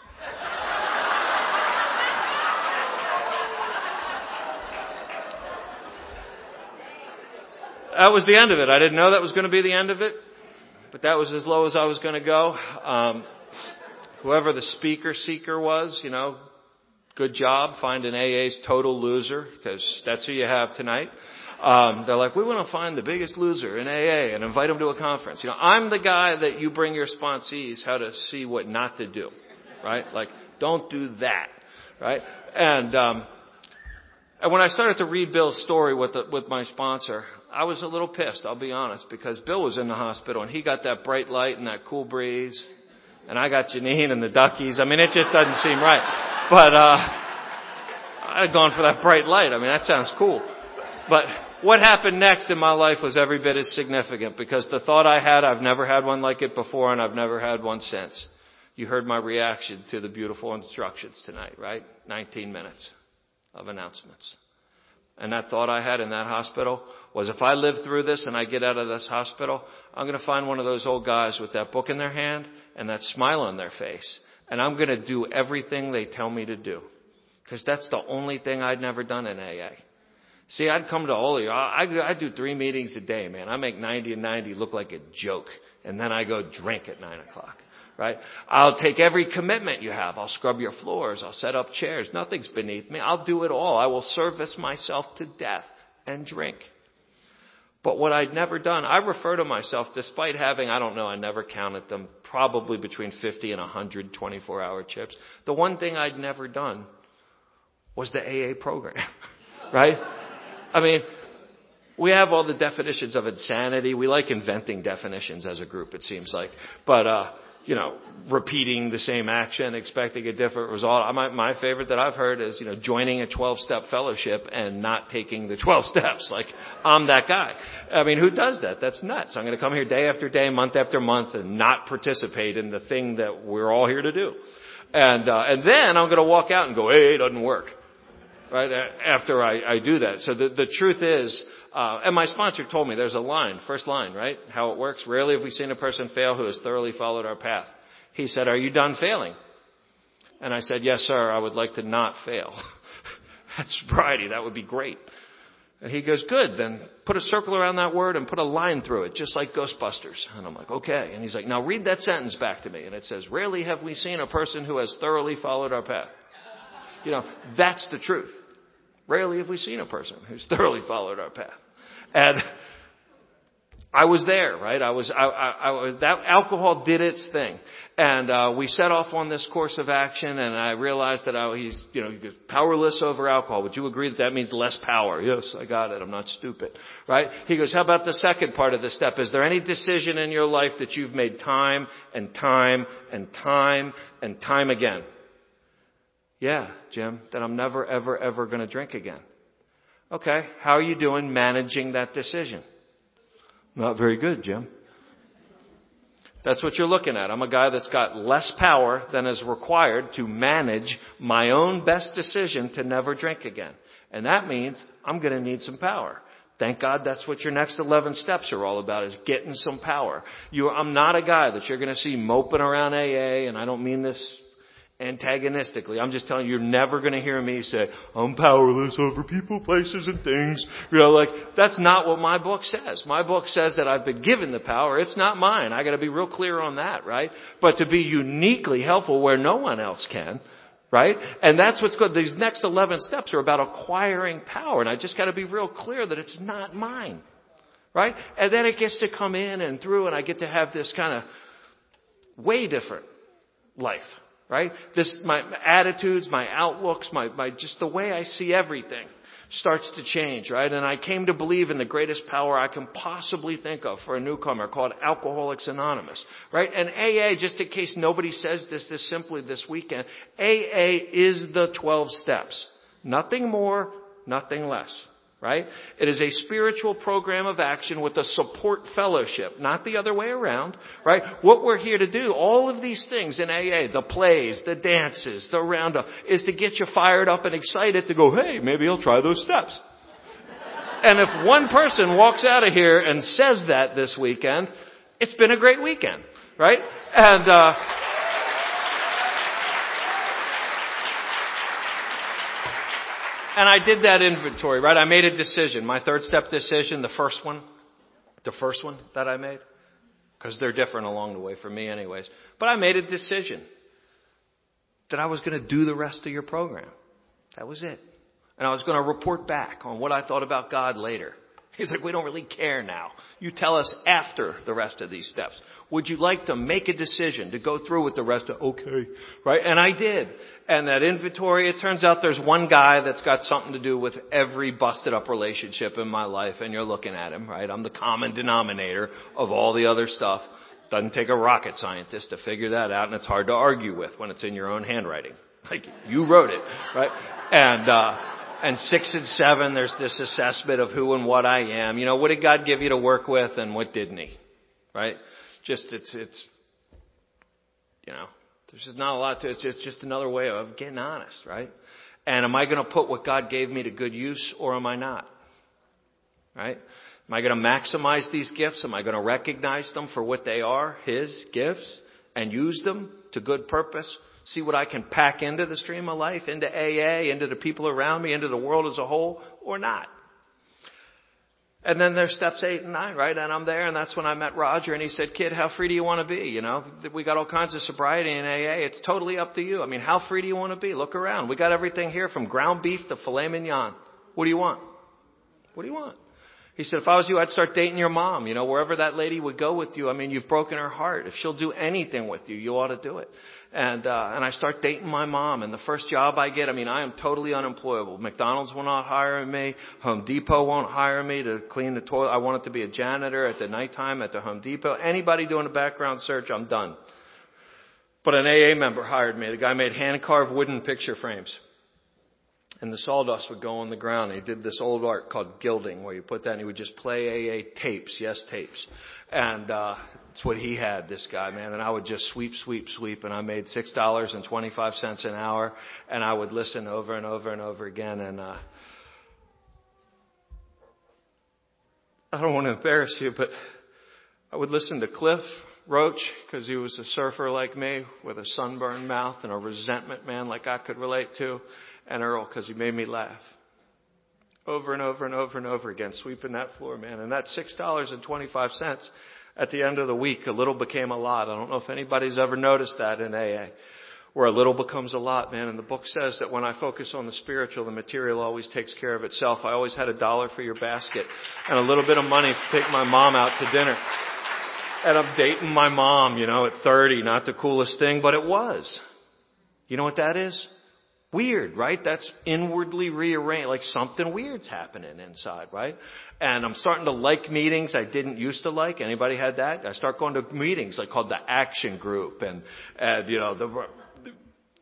A: That was the end of it. I didn't know that was going to be the end of it, but that was as low as I was going to go. Whoever the seeker was, good job finding AA's total loser, because that's who you have tonight. They're like, we want to find the biggest loser in AA and invite them to a conference. I'm the guy that you bring your sponsees how to see what not to do, right? Like, don't do that, right? And when I started to read Bill's story with my sponsor, I was a little pissed, I'll be honest, because Bill was in the hospital and he got that bright light and that cool breeze. And I got Janine and the duckies. It just doesn't seem right. But I'd gone for that bright light. That sounds cool. But what happened next in my life was every bit as significant, because the thought I had, I've never had one like it before, and I've never had one since. You heard my reaction to the beautiful instructions tonight, right? 19 minutes of announcements. And that thought I had in that hospital was, if I live through this and I get out of this hospital, I'm going to find one of those old guys with that book in their hand and that smile on their face. And I'm going to do everything they tell me to do. Because that's the only thing I'd never done in AA. See, I'd come to all of you. I do 3 meetings a day, man. I make 90 and 90 look like a joke. And then I go drink at 9 o'clock. Right? I'll take every commitment you have. I'll scrub your floors. I'll set up chairs. Nothing's beneath me. I'll do it all. I will service myself to death and drink. But what I'd never done, I refer to myself, despite having, I never counted them, probably between 50 and 100 24-hour chips. The one thing I'd never done was the AA program. Right? We have all the definitions of insanity. We like inventing definitions as a group, it seems like. But, repeating the same action, expecting a different result. My favorite that I've heard is, joining a 12-step fellowship and not taking the 12 steps. Like, I'm that guy. Who does that? That's nuts. I'm going to come here day after day, month after month, and not participate in the thing that we're all here to do. And then I'm going to walk out and go, hey, it doesn't work. Right? After I do that. So the truth is, and my sponsor told me there's a line, first line, right? How it works. Rarely have we seen a person fail who has thoroughly followed our path. He said, are you done failing? And I said, yes, sir. I would like to not fail. That's sobriety. That would be great. And he goes, good. Then put a circle around that word and put a line through it, just like Ghostbusters. And I'm like, okay. And he's like, now read that sentence back to me. And it says, rarely have we seen a person who has thoroughly followed our path. That's the truth. Rarely have we seen a person who's thoroughly followed our path. And I was there, right? I was that alcohol did its thing. And we set off on this course of action, and I realized that he's powerless over alcohol. Would you agree that means less power? Yes, I got it. I'm not stupid, right? He goes, how about the second part of the step? Is there any decision in your life that you've made time and time and time and time again? Yeah, Jim, that I'm never, ever, ever going to drink again. Okay, how are you doing managing that decision? Not very good, Jim. That's what you're looking at. I'm a guy that's got less power than is required to manage my own best decision to never drink again. And that means I'm going to need some power. Thank God that's what your next 11 steps are all about, is getting some power. I'm not a guy that you're going to see moping around AA, and I don't mean this antagonistically. I'm just telling you, you're never going to hear me say, I'm powerless over people, places, and things. That's not what my book says. My book says that I've been given the power. It's not mine. I got to be real clear on that, right? But to be uniquely helpful where no one else can, right? And that's what's good. These next 11 steps are about acquiring power. And I just got to be real clear that it's not mine, right? And then it gets to come in and through, and I get to have this kind of way different life. Right? My attitudes, my outlooks, my just the way I see everything starts to change, right? And I came to believe in the greatest power I can possibly think of for a newcomer, called Alcoholics Anonymous, right? And AA, just in case nobody says this simply this weekend, AA is the 12 steps. Nothing more, nothing less. Right? It is a spiritual program of action with a support fellowship, not the other way around, right? What we're here to do, all of these things in AA, the plays, the dances, the roundup, is to get you fired up and excited to go, hey, maybe I'll try those steps. And if one person walks out of here and says that this weekend, it's been a great weekend, right? And I did that inventory, right? I made a decision. My third step decision, the first one that I made, because they're different along the way for me anyways. But I made a decision that I was going to do the rest of your program. That was it. And I was going to report back on what I thought about God later. He's like, we don't really care now. You tell us after the rest of these steps. Would you like to make a decision to go through with the rest of, okay, right? And I did. And that inventory, it turns out there's one guy that's got something to do with every busted up relationship in my life. And you're looking at him, right? I'm the common denominator of all the other stuff. Doesn't take a rocket scientist to figure that out. And it's hard to argue with when it's in your own handwriting. Like, you wrote it, right? And 6 and 7, there's this assessment of who and what I am. You know, what did God give you to work with and what didn't He? Right? Just, it's, you know, there's just not a lot to it. It's just another way of getting honest, right? And am I going to put what God gave me to good use, or am I not? Right? Am I going to maximize these gifts? Am I going to recognize them for what they are, His gifts, and use them to good purpose? See what I can pack into the stream of life, into AA, into the people around me, into the world as a whole, or not? And then there's steps 8 and 9, right? And I'm there, and that's when I met Roger, and he said, kid, how free do you want to be? You know, we got all kinds of sobriety in AA. It's totally up to you. I mean, how free do you want to be? Look around. We got everything here from ground beef to filet mignon. What do you want? What do you want? He said, if I was you, I'd start dating your mom. You know, wherever that lady would go with you, I mean, you've broken her heart. If she'll do anything with you, you ought to do it. And I start dating my mom, and the first job I get, I mean, I am totally unemployable. McDonald's will not hire me. Home Depot won't hire me to clean the toilet. I wanted to be a janitor at the nighttime at the Home Depot. Anybody doing a background search, I'm done. But an AA member hired me. The guy made hand-carved wooden picture frames. And the sawdust would go on the ground. He did this old art called gilding, where you put that and he would just play AA tapes. Yes, tapes. And it's what he had, this guy, man. And I would just sweep. And I made $6.25 an hour. And I would listen over and over and over again. And I don't want to embarrass you, but I would listen to Cliff Roach, because he was a surfer like me with a sunburned mouth and a resentment man like I could relate to. And Earl, because he made me laugh. Over and over and over and over again, sweeping that floor, man. And that $6.25 at the end of the week, a little became a lot. I don't know if anybody's ever noticed that in AA, where a little becomes a lot, man. And the book says that when I focus on the spiritual, the material always takes care of itself. I always had $1 for your basket and a little bit of money to take my mom out to dinner. And I'm dating my mom, you know, at 30, not the coolest thing, but it was. You know what that is? Weird, right? That's inwardly rearranged, like something weird's happening inside, right? And I'm starting to like meetings I didn't used to like. Anybody had that? I start going to meetings like called the Action Group, and you know,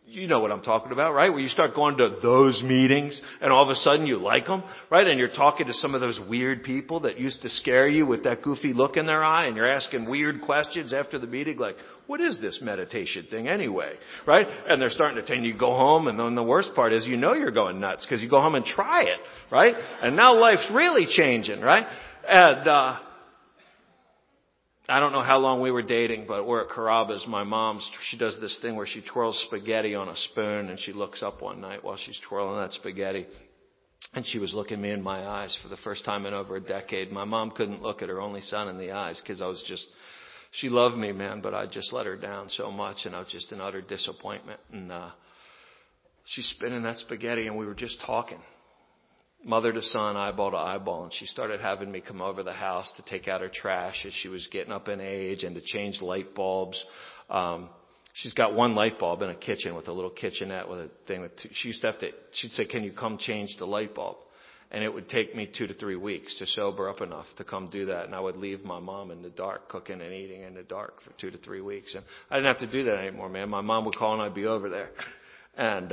A: You know what I'm talking about, right? Where you start going to those meetings and all of a sudden you like them, right? And you're talking to some of those weird people that used to scare you with that goofy look in their eye, and you're asking weird questions after the meeting like, what is this meditation thing anyway, right? And they're starting to tell you go home, and then the worst part is you're going nuts because you go home and try it, right? And now life's really changing, right? And I don't know how long we were dating, but we're at Carrabba's. My mom, she does this thing where she twirls spaghetti on a spoon, and she looks up one night while she's twirling that spaghetti. And she was looking me in my eyes for the first time in over a decade. My mom couldn't look at her only son in the eyes because she loved me, man, but I just let her down so much, and I was just in utter disappointment. And she's spinning that spaghetti, and we were just talking. Mother to son, eyeball to eyeball, and she started having me come over the house to take out her trash as she was getting up in age and to change light bulbs. She's got one light bulb in a kitchen with a little kitchenette with a thing with she'd say, can you come change the light bulb? And it would take me 2 to 3 weeks to sober up enough to come do that. And I would leave my mom in the dark, cooking and eating in the dark for 2 to 3 weeks. And I didn't have to do that anymore, man. My mom would call and I'd be over there. And,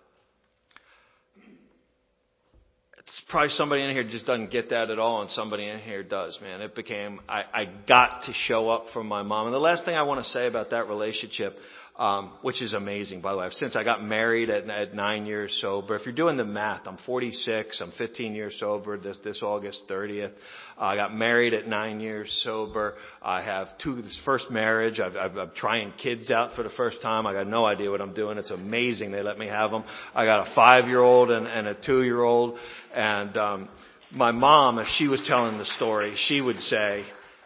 A: it's probably somebody in here just doesn't get that at all, and somebody in here does, man. It became, I got to show up for my mom. And the last thing I want to say about that relationship, which is amazing, by the way, since I got married at 9 years sober. If you're doing the math, I'm 46, I'm 15 years sober this August 30th. I got married at 9 years sober. I have this first marriage. I'm trying kids out for the first time. I got no idea what I'm doing. It's amazing they let me have them. I got a 5-year-old and a 2-year-old. And my mom, if she was telling the story, she would say,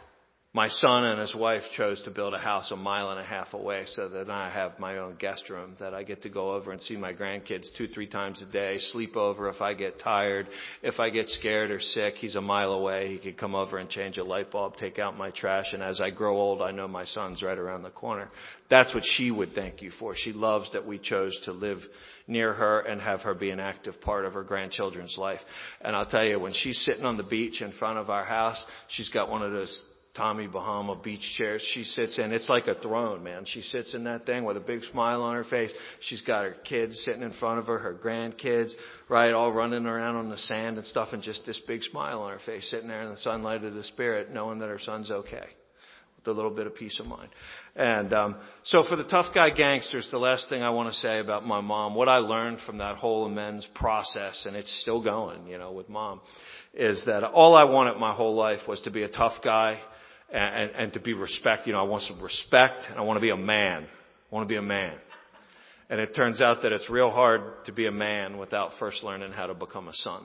A: my son and his wife chose to build a house 1.5 miles away so that I have my own guest room, that I get to go over and see my grandkids 2-3 times a day, sleep over if I get tired. If I get scared or sick, he's 1 mile away. He could come over and change a light bulb, take out my trash. And as I grow old, I know my son's right around the corner. That's what she would thank you for. She loves that we chose to live near her and have her be an active part of her grandchildren's life. And I'll tell you, when she's sitting on the beach in front of our house, she's got one of those Tommy Bahama beach chairs she sits in. It's like a throne, man. She sits in that thing with a big smile on her face. She's got her kids sitting in front of her, her grandkids, right, all running around on the sand and stuff, and just this big smile on her face, sitting there in the sunlight of the Spirit, knowing that her son's okay, with a little bit of peace of mind. And so for the tough guy gangsters, the last thing I want to say about my mom, what I learned from that whole amends process, and it's still going, with mom, is that all I wanted my whole life was to be a tough guy and to be respect. I want some respect, and I want to be a man. I want to be a man. And it turns out that it's real hard to be a man without first learning how to become a son.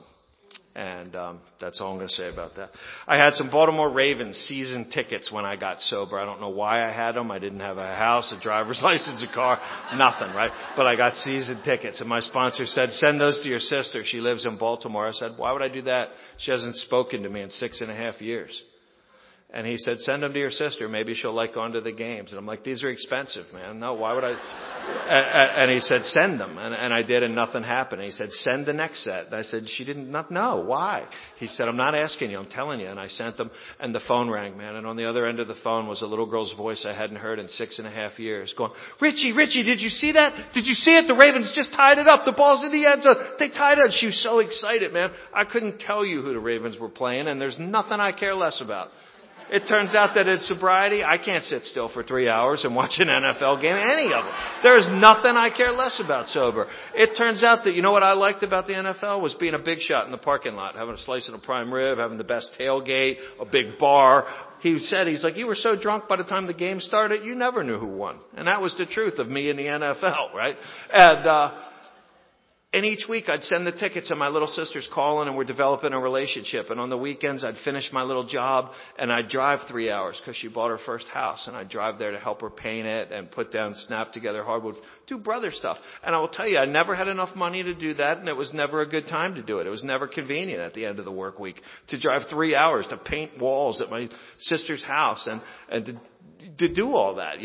A: And that's all I'm going to say about that. I had some Baltimore Ravens season tickets when I got sober. I don't know why I had them. I didn't have a house, a driver's license, a car, nothing, right? But I got season tickets. And my sponsor said, send those to your sister. She lives in Baltimore. I said, why would I do that? She hasn't spoken to me in 6.5 years. And he said, send them to your sister. Maybe she'll like going to the games. And I'm like, these are expensive, man. No, why would I? And he said, send them. And I did, and nothing happened. And he said, send the next set. And I said, she didn't know. Why? He said, I'm not asking you. I'm telling you. And I sent them, and the phone rang, man. And on the other end of the phone was a little girl's voice I hadn't heard in 6.5 years going, Richie, did you see that? Did you see it? The Ravens just tied it up. The ball's in the end zone. They tied it. She was so excited, man. I couldn't tell you who the Ravens were playing, and there's nothing I care less about. It turns out that in sobriety, I can't sit still for 3 hours and watch an NFL game, any of them. There's nothing I care less about sober. It turns out that, what I liked about the NFL was being a big shot in the parking lot, having a slice of a prime rib, having the best tailgate, a big bar. He's like, you were so drunk by the time the game started, you never knew who won. And that was the truth of me in the NFL, right? And each week I'd send the tickets, and my little sister's calling, and we're developing a relationship. And on the weekends I'd finish my little job, and I'd drive 3 hours because she bought her first house. And I'd drive there to help her paint it and put down, snap together hardwood, do brother stuff. And I will tell you, I never had enough money to do that, and it was never a good time to do it. It was never convenient at the end of the work week to drive 3 hours to paint walls at my sister's house and to do all that,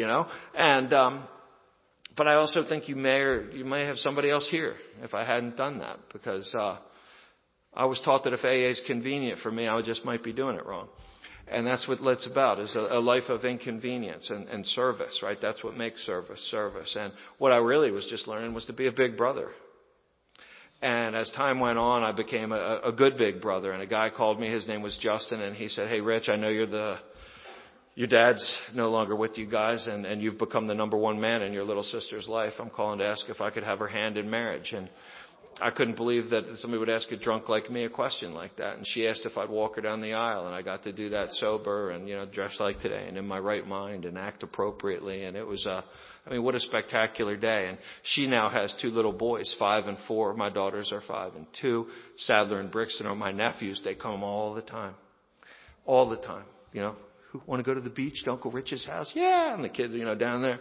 A: But I also think you may have somebody else here if I hadn't done that, because I was taught that if AA is convenient for me, I just might be doing it wrong. And that's what it's about, is a life of inconvenience and service, right? That's what makes service. And what I really was just learning was to be a big brother. And as time went on, I became a good big brother. And a guy called me, his name was Justin, and he said, "Hey, Rich, I know your dad's no longer with you guys, and you've become the number one man in your little sister's life. I'm calling to ask if I could have her hand in marriage." And I couldn't believe that somebody would ask a drunk like me a question like that. And she asked if I'd walk her down the aisle, and I got to do that sober and, dressed like today and in my right mind and act appropriately. And it was what a spectacular day. And she now has 2 little boys, 5 and 4. My daughters are 5 and 2. Sadler and Brixton are my nephews. They come all the time. All the time. Who want to go to the beach to Uncle Rich's house? Yeah. And the kids, down there.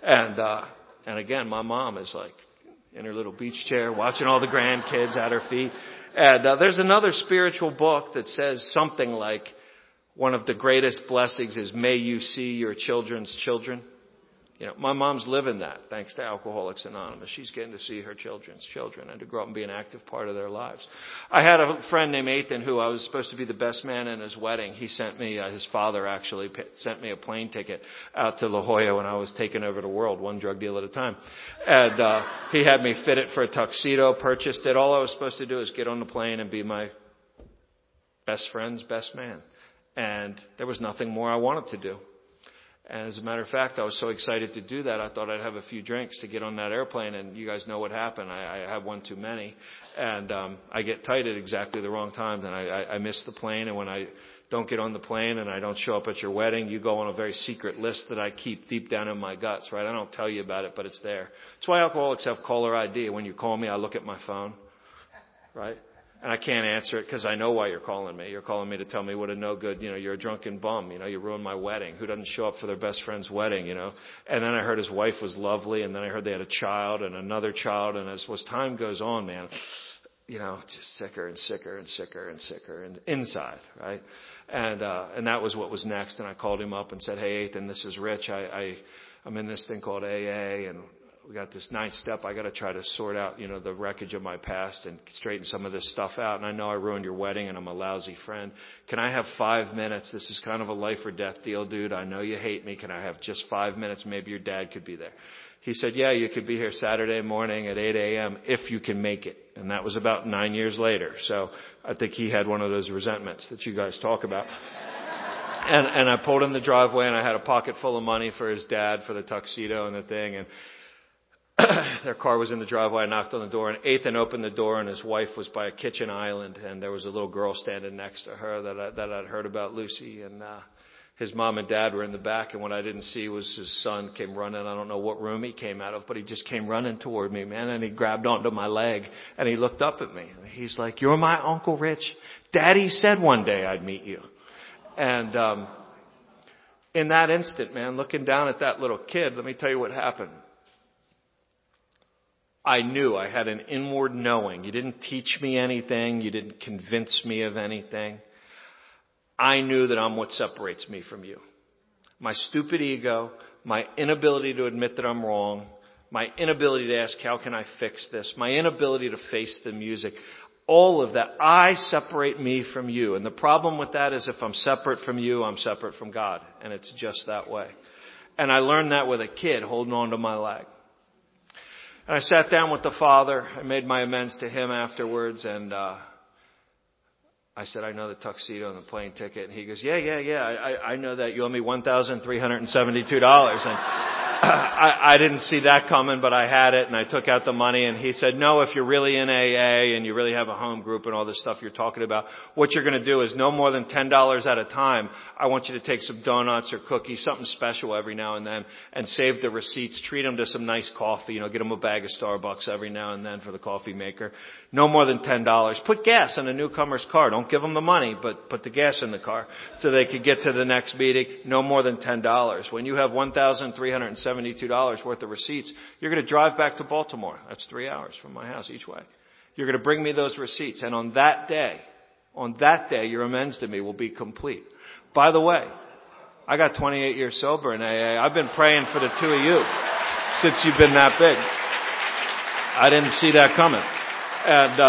A: And again, my mom is like in her little beach chair watching all the grandkids at her feet. And there's another spiritual book that says something like, one of the greatest blessings is may you see your children's children. My mom's living that thanks to Alcoholics Anonymous. She's getting to see her children's children and to grow up and be an active part of their lives. I had a friend named Ethan who I was supposed to be the best man in his wedding. He sent me, his father actually sent me a plane ticket out to La Jolla when I was taking over the world, one drug deal at a time. And he had me fit it for a tuxedo, purchased it. All I was supposed to do is get on the plane and be my best friend's best man. And there was nothing more I wanted to do. And as a matter of fact, I was so excited to do that, I thought I'd have a few drinks to get on that airplane. And you guys know what happened. I had one too many. And I get tight at exactly the wrong time. And I miss the plane. And when I don't get on the plane and I don't show up at your wedding, you go on a very secret list that I keep deep down in my guts, right? I don't tell you about it, but it's there. That's why alcoholics have caller ID. When you call me, I look at my phone, right? And I can't answer it because I know why you're calling me. You're calling me to tell me what a no good, you're a drunken bum. You ruined my wedding. Who doesn't show up for their best friend's wedding, And then I heard his wife was lovely. And then I heard they had a child and another child. And as time goes on, man, it's just sicker and sicker and sicker and sicker and inside, right? And that was what was next. And I called him up and said, "Hey, Ethan, this is Rich. I'm in this thing called AA, and we got this 9th step. I got to try to sort out, the wreckage of my past and straighten some of this stuff out. And I know I ruined your wedding and I'm a lousy friend. Can I have 5 minutes? This is kind of a life or death deal, dude. I know you hate me. Can I have just 5 minutes? Maybe your dad could be there." He said, "Yeah, you could be here Saturday morning at 8 a.m. if you can make it." And that was about 9 years later. So I think he had one of those resentments that you guys talk about. And I pulled in the driveway and I had a pocket full of money for his dad for the tuxedo and the thing. And their car was in the driveway. I knocked on the door, and Ethan opened the door, and his wife was by a kitchen island, and there was a little girl standing next to her that I'd heard about, Lucy, and his mom and dad were in the back, and what I didn't see was his son came running. I don't know what room he came out of, but he just came running toward me, man, and he grabbed onto my leg, and he looked up at me, and he's like, "You're my Uncle Rich. Daddy said one day I'd meet you." And in that instant, man, looking down at that little kid, let me tell you what happened. I knew, I had an inward knowing. You didn't teach me anything. You didn't convince me of anything. I knew that I'm what separates me from you. My stupid ego, my inability to admit that I'm wrong, my inability to ask, how can I fix this? My inability to face the music. All of that, I separate me from you. And the problem with that is if I'm separate from you, I'm separate from God. And it's just that way. And I learned that with a kid holding on to my leg. And I sat down with the father. I made my amends to him afterwards. And I said, "I know the tuxedo and the plane ticket." And he goes, Yeah. I know that. You owe me $1,372. And I didn't see that coming, but I had it, and I took out the money. And he said, "No, if you're really in AA and you really have a home group and all this stuff you're talking about, what you're going to do is no more than $10 at a time. I want you to take some donuts or cookies, something special every now and then, and save the receipts. Treat them to some nice coffee. Get them a bag of Starbucks every now and then for the coffee maker. No more than $10. Put gas in a newcomer's car. Don't give them the money, but put the gas in the car so they could get to the next meeting. No more than $10. When you have $1,372 worth of receipts, you're going to drive back to Baltimore. That's 3 hours from my house each way. You're going to bring me those receipts. And on that day, your amends to me will be complete." By the way, I got 28 years sober in AA. I've been praying for the two of you since you've been that big. I didn't see that coming. And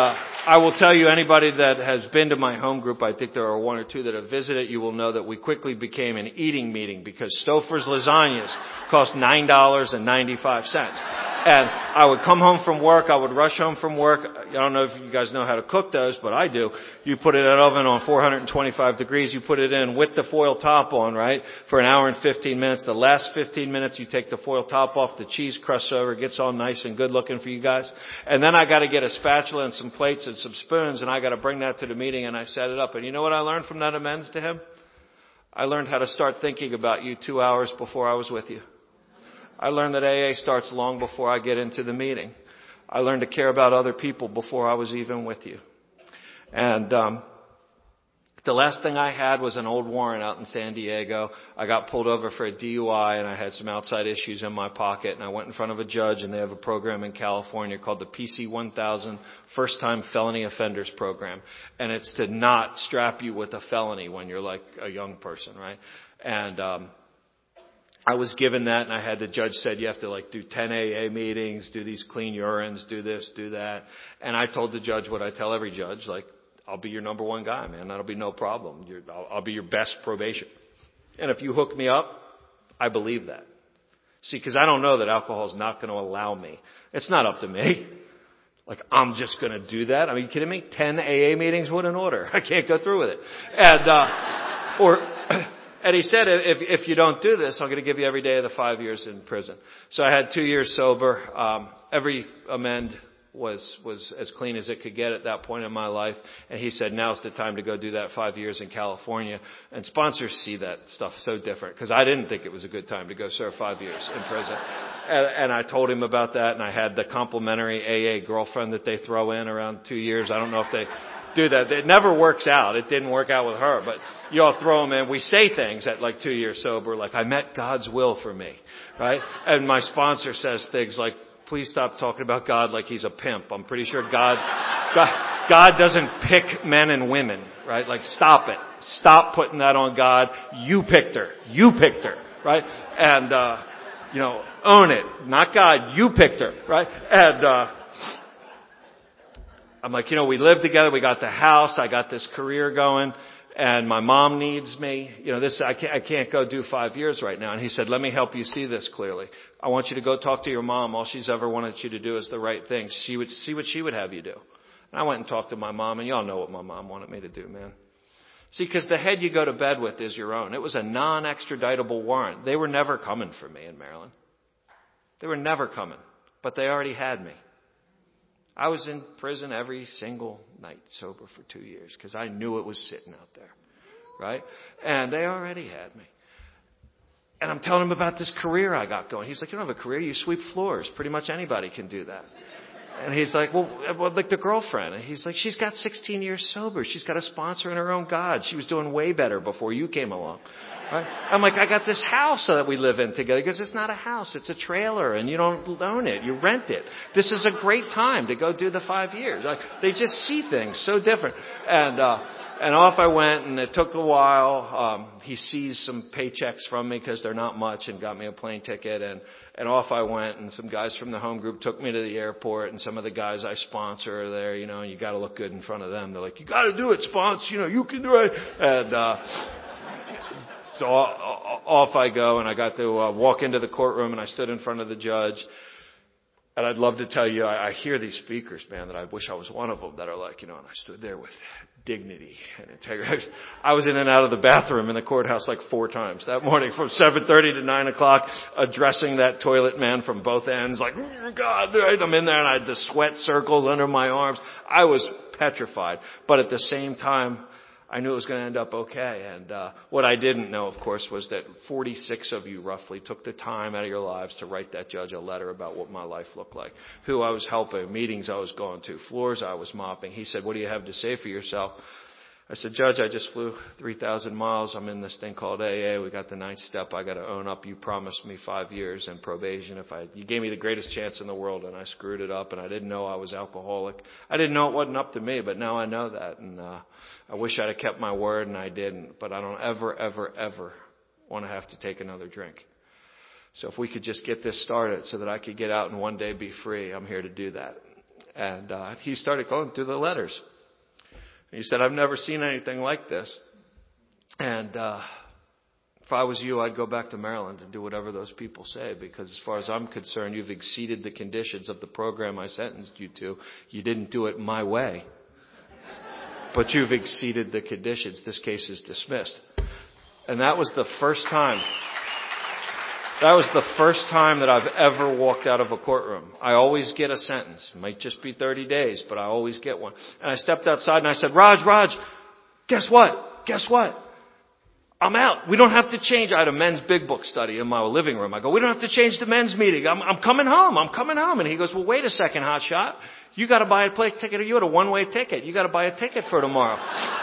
A: I will tell you, anybody that has been to my home group, I think there are one or two that have visited, you will know that we quickly became an eating meeting because Stouffer's lasagnas cost $9.95. And I would come home from work, I would rush home from work. I don't know if you guys know how to cook those, but I do. You put it in an oven on 425 degrees, you put it in with the foil top on, right, for an hour and 15 minutes. The last 15 minutes you take the foil top off, the cheese crusts over, it gets all nice and good looking for you guys. And then I gotta get a spatula and some plates and some spoons, and I gotta bring that to the meeting, and I set it up. And you know what I learned from that amends to him? I learned how to start thinking about you 2 hours before I was with you. I learned that AA starts long before I get into the meeting. I learned to care about other people before I was even with you. And the last thing I had was an old warrant out in San Diego. I got pulled over for a DUI and I had some outside issues in my pocket, and I went in front of a judge, and they have a program in California called the PC 1000 First Time Felony Offenders Program. And it's to not strap you with a felony when you're like a young person, right? And I was given that, and I had the judge said you have to do 10 AA meetings, do these clean urines, do this, do that. And I told the judge what I tell every judge, I'll be your number one guy, man. That'll be no problem. I'll be your best probation. And if you hook me up, I believe that. See, because I don't know that alcohol is not going to allow me. It's not up to me. I'm just going to do that. Are you kidding me? 10 AA meetings, what an order. I can't go through with it. And he said, if you don't do this, I'm going to give you every day of the 5 years in prison. So I had 2 years sober. Every amend was as clean as it could get at that point in my life. And he said, now's the time to go do that 5 years in California. And sponsors see that stuff so different, because I didn't think it was a good time to go serve 5 years in prison. And I told him about that, and I had the complimentary AA girlfriend that they throw in around 2 years. I don't know if they do that. It never works out. It didn't work out with her, but you all throw them in. We say things at 2 years sober, I met God's will for me, right? And my sponsor says things like, please stop talking about God like he's a pimp. I'm pretty sure God doesn't pick men and women, right? Stop it. Stop putting that on God. You picked her. You picked her, right? And, own it. Not God. You picked her, right? And, I'm we live together. We got the house. I got this career going, and my mom needs me. I can't go do 5 years right now. And he said, let me help you see this clearly. I want you to go talk to your mom. All she's ever wanted you to do is the right thing. She would see what she would have you do. And I went and talked to my mom, and y'all know what my mom wanted me to do, man. See, because the head you go to bed with is your own. It was a non-extraditable warrant. They were never coming for me in Maryland. They were never coming, but they already had me. I was in prison every single night sober for 2 years because I knew it was sitting out there, right? And they already had me. And I'm telling him about this career I got going. He's like, you don't have a career, you sweep floors. Pretty much anybody can do that. And he's like, well, the girlfriend. And he's like, she's got 16 years sober. She's got a sponsor in her own God. She was doing way better before you came along. Right? I'm like, I got this house that we live in together. Because it's not a house, it's a trailer, and you don't own it, you rent it. This is a great time to go do the 5 years. They just see things so different. And off I went, and it took a while. He seized some paychecks from me because they're not much, and got me a plane ticket, and off I went, and some guys from the home group took me to the airport, and some of the guys I sponsor are there, and you gotta look good in front of them. They're like, you gotta do it, sponsor, you can do it. And, so off I go, and I got to walk into the courtroom, and I stood in front of the judge. And I'd love to tell you, I hear these speakers, man, that I wish I was one of them, that are and I stood there with dignity and integrity. I was in and out of the bathroom in the courthouse 4 times that morning, from 7:30 to 9 o'clock, addressing that toilet man from both ends, oh God, right? I'm in there, and I had the sweat circles under my arms. I was petrified. But at the same time, I knew it was going to end up okay. And what I didn't know, of course, was that 46 of you roughly took the time out of your lives to write that judge a letter about what my life looked like, who I was helping, meetings I was going to, floors I was mopping. He said, what do you have to say for yourself? I said, Judge, I just flew 3,000 miles. I'm in this thing called AA. We got the 9th step. I got to own up. You promised me 5 years and probation. You gave me the greatest chance in the world, and I screwed it up, and I didn't know I was alcoholic. I didn't know it wasn't up to me, but now I know that. And I wish I'd have kept my word, and I didn't. But I don't ever, ever, ever want to have to take another drink. So if we could just get this started so that I could get out and one day be free, I'm here to do that. And he started going through the letters. And he said, I've never seen anything like this. And if I was you, I'd go back to Maryland and do whatever those people say, because as far as I'm concerned, you've exceeded the conditions of the program I sentenced you to. You didn't do it my way, but you've exceeded the conditions. This case is dismissed. And that was the first time. That was the first time that I've ever walked out of a courtroom. I always get a sentence. It might just be 30 days, but I always get one. And I stepped outside and I said, Raj, guess what? I'm out. We don't have to change. I had a men's big book study in my living room. I go, we don't have to change the men's meeting. I'm coming home. And he goes, well, wait a second, hotshot. You got to buy a plane ticket, or you had a one-way ticket. You got to buy a ticket for tomorrow.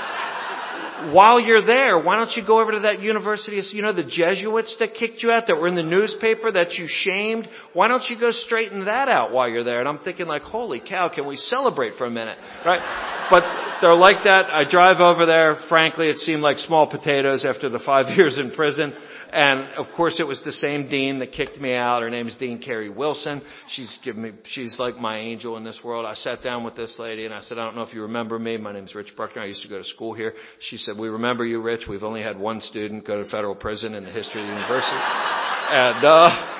A: While you're there, why don't you go over to that university? You know, the Jesuits that kicked you out, that were in the newspaper, that you shamed? Why don't you go straighten that out while you're there? And I'm thinking like, holy cow, can we celebrate for a minute? Right? But they're like that. I drive over there. Frankly, it seemed like small potatoes after the 5 years in prison. And of course it was the same dean that kicked me out. Her name is Dean Carrie Wilson. She's like my angel in this world. I sat down with this lady and I said, I don't know if you remember me. My name's Rich Bruckner. I used to go to school here. She said, we remember you, Rich. We've only had one student go to federal prison in the history of the university. And,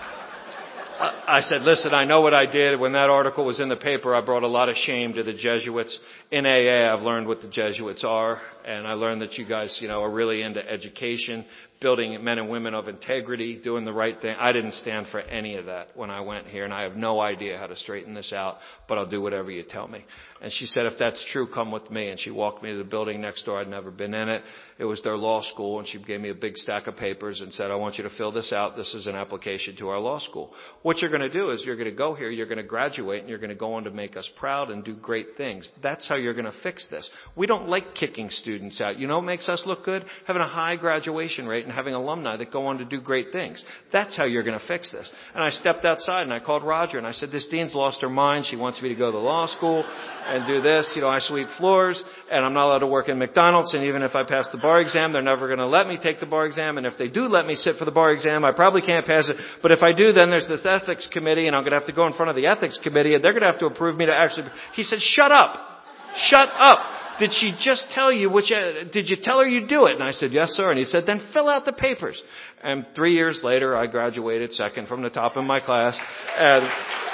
A: I said, listen, I know what I did. When that article was in the paper, I brought a lot of shame to the Jesuits. In AA, I've learned what the Jesuits are. And I learned that you guys, are really into education, building men and women of integrity, doing the right thing. I didn't stand for any of that when I went here, and I have no idea how to straighten this out, but I'll do whatever you tell me. And she said, if that's true, come with me. And she walked me to the building next door. I'd never been in it. It was their law school, and she gave me a big stack of papers and said, I want you to fill this out. This is an application to our law school. What you're going to do is you're going to go here, you're going to graduate, and you're going to go on to make us proud and do great things. That's how you're going to fix this. We don't like kicking students out. You know what makes us look good? Having a high graduation rate and having alumni that go on to do great things. That's how you're going to fix this. And I stepped outside and I called Roger and I said, this dean's lost her mind. She wants me to go to the law school and do this. I sweep floors and I'm not allowed to work in McDonald's. And even if I pass the bar exam, they're never going to let me take the bar exam. And if they do let me sit for the bar exam, I probably can't pass it. But if I do, then there's this ethics committee and I'm going to have to go in front of the ethics committee and they're going to have to approve me to actually. He said, shut up. Shut up. Did she just tell you did you tell her you'd do it? And I said, yes, sir. And he said, then fill out the papers. And 3 years later, I graduated second from the top in my class. And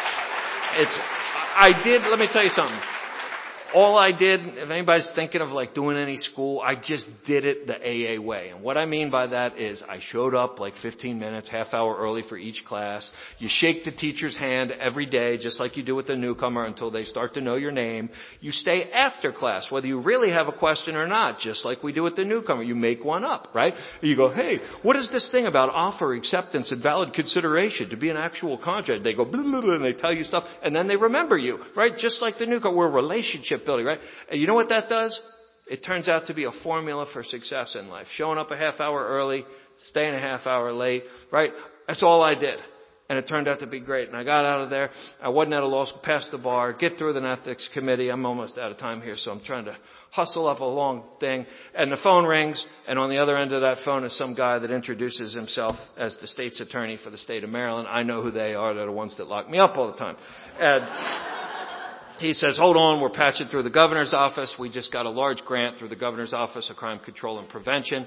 A: let me tell you something. All I did, if anybody's thinking of like doing any school, I just did it the AA way. And what I mean by that is I showed up like 15 minutes, half hour early for each class. You shake the teacher's hand every day, just like you do with the newcomer until they start to know your name. You stay after class, whether you really have a question or not, just like we do with the newcomer. You make one up, right? You go, hey, what is this thing about offer, acceptance, and valid consideration to be an actual contract? They go, blah, blah, blah, and they tell you stuff, and then they remember you, right? Just like the newcomer. We're a relationship building, right? And you know what that does? It turns out to be a formula for success in life. Showing up a half hour early, staying a half hour late, right? That's all I did. And it turned out to be great. And I got out of there. I wasn't at a law school, passed the bar, get through the ethics committee. I'm almost out of time here, so I'm trying to hustle up a long thing. And the phone rings, and on the other end of that phone is some guy that introduces himself as the state's attorney for the state of Maryland. I know who they are. They're the ones that lock me up all the time. And he says, hold on, we're patching through the governor's office. We just got a large grant through the governor's office of crime control and prevention.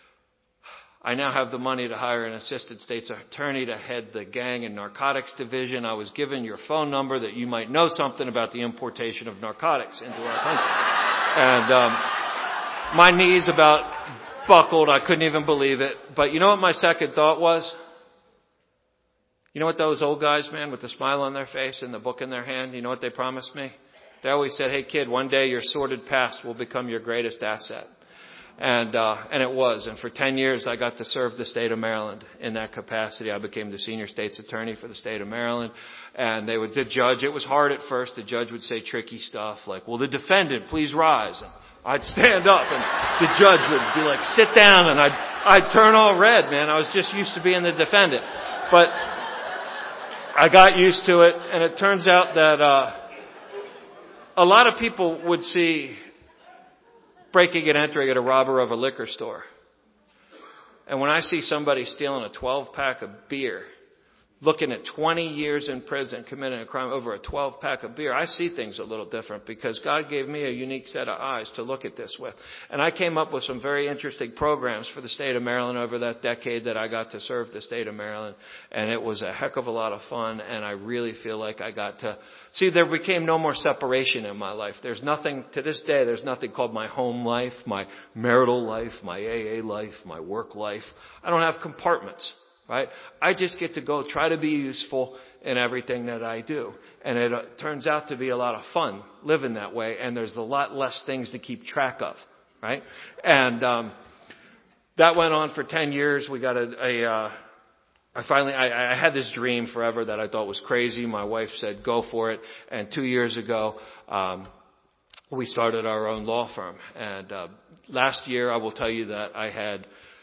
A: I now have the money to hire an assistant state's attorney to head the gang and narcotics division. I was given your phone number that you might know something about the importation of narcotics into our country. And my knees about buckled. I couldn't even believe it. But you know what my second thought was? You know what those old guys, man, with the smile on their face and the book in their hand, you know what they promised me? They always said, hey kid, one day your sordid past will become your greatest asset. And it was. And for 10 years, I got to serve the state of Maryland in that capacity. I became the senior state's attorney for the state of Maryland. And the judge, it was hard at first. The judge would say tricky stuff like, will the defendant please rise? And I'd stand up and the judge would be like, sit down. And I'd turn all red, man. I was just used to being the defendant. But I got used to it, and it turns out that a lot of people would see breaking and entering at a robber of a liquor store. And when I see somebody stealing a 12-pack of beer looking at 20 years in prison, committing a crime over a 12-pack of beer, I see things a little different because God gave me a unique set of eyes to look at this with. And I came up with some very interesting programs for the state of Maryland over that decade that I got to serve the state of Maryland. And it was a heck of a lot of fun. And I really feel like I got to see there became no more separation in my life. There's nothing, to this day, there's nothing called my home life, my marital life, my AA life, my work life. I don't have compartments. Right? I just get to go try to be useful in everything that I do. And it turns out to be a lot of fun living that way. And there's a lot less things to keep track of. Right? And that went on for 10 years. We got I had this dream forever that I thought was crazy. My wife said, go for it. And 2 years ago, we started our own law firm. And last year, I will tell you that I had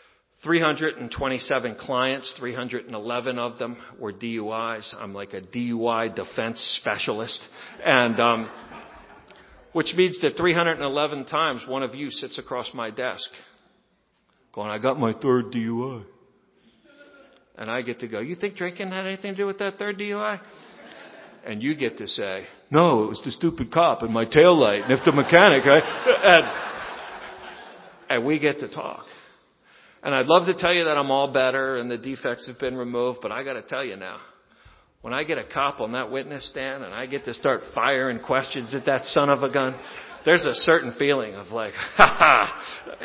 A: 327 clients, 311 of them were DUIs. I'm like a DUI defense specialist. And, which means that 311 times one of you sits across my desk going, I got my third DUI. And I get to go, you think drinking had anything to do with that third DUI? And you get to say, no, it was the stupid cop and my taillight and if the mechanic, right? And we get to talk. And I'd love to tell you that I'm all better and the defects have been removed, but I got to tell you now, when I get a cop on that witness stand and I get to start firing questions at that son of a gun, there's a certain feeling of like, ha ha,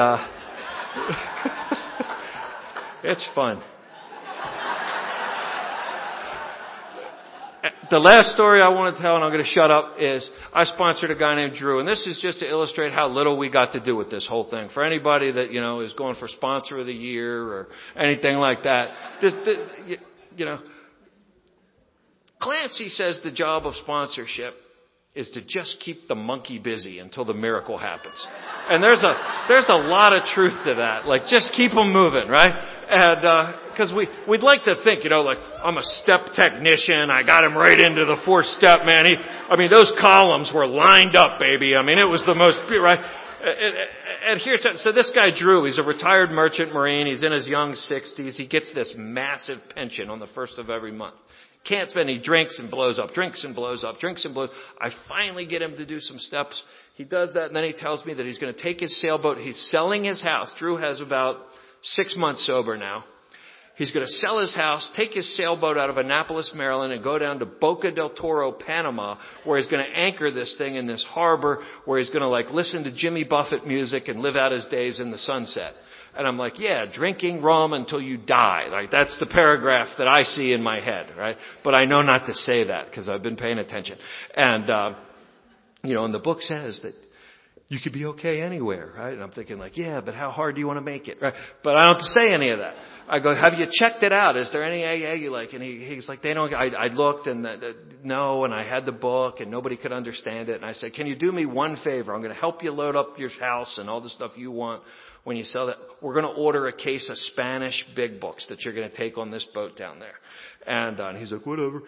A: and it's fun. The last story I want to tell, and I'm going to shut up, is I sponsored a guy named Drew. And this is just to illustrate how little we got to do with this whole thing. For anybody that, is going for sponsor of the year or anything like that, Clancy says the job of sponsorship is to just keep the monkey busy until the miracle happens. And there's a lot of truth to that. Like, just keep them moving, right? And, cause we'd like to think, like, I'm a step technician. I got him right into the fourth step, man. Those columns were lined up, baby. It was the most, right? And so this guy Drew, he's a retired merchant marine. He's in his young 60s. He gets this massive pension on the first of every month. Can't spend, he drinks and blows up, drinks and blows up, drinks and blows. I finally get him to do some steps. He does that and then he tells me that he's going to take his sailboat. He's selling his house. Drew has about 6 months sober now. He's going to sell his house, take his sailboat out of Annapolis, Maryland, and go down to Boca del Toro, Panama, where he's going to anchor this thing in this harbor, where he's going to listen to Jimmy Buffett music and live out his days in the sunset. And I'm like, yeah, drinking rum until you die. Like, that's the paragraph that I see in my head, right? But I know not to say that because I've been paying attention. And, and the book says that you could be okay anywhere, right? And I'm thinking yeah, but how hard do you want to make it, right? But I don't say any of that. I go, have you checked it out? Is there any AA you like? And he's like, they don't, I looked and no, and I had the book and nobody could understand it. And I said, can you do me one favor? I'm going to help you load up your house and all the stuff you want. When you sell that, we're going to order a case of Spanish big books that you're going to take on this boat down there. And he's like, whatever.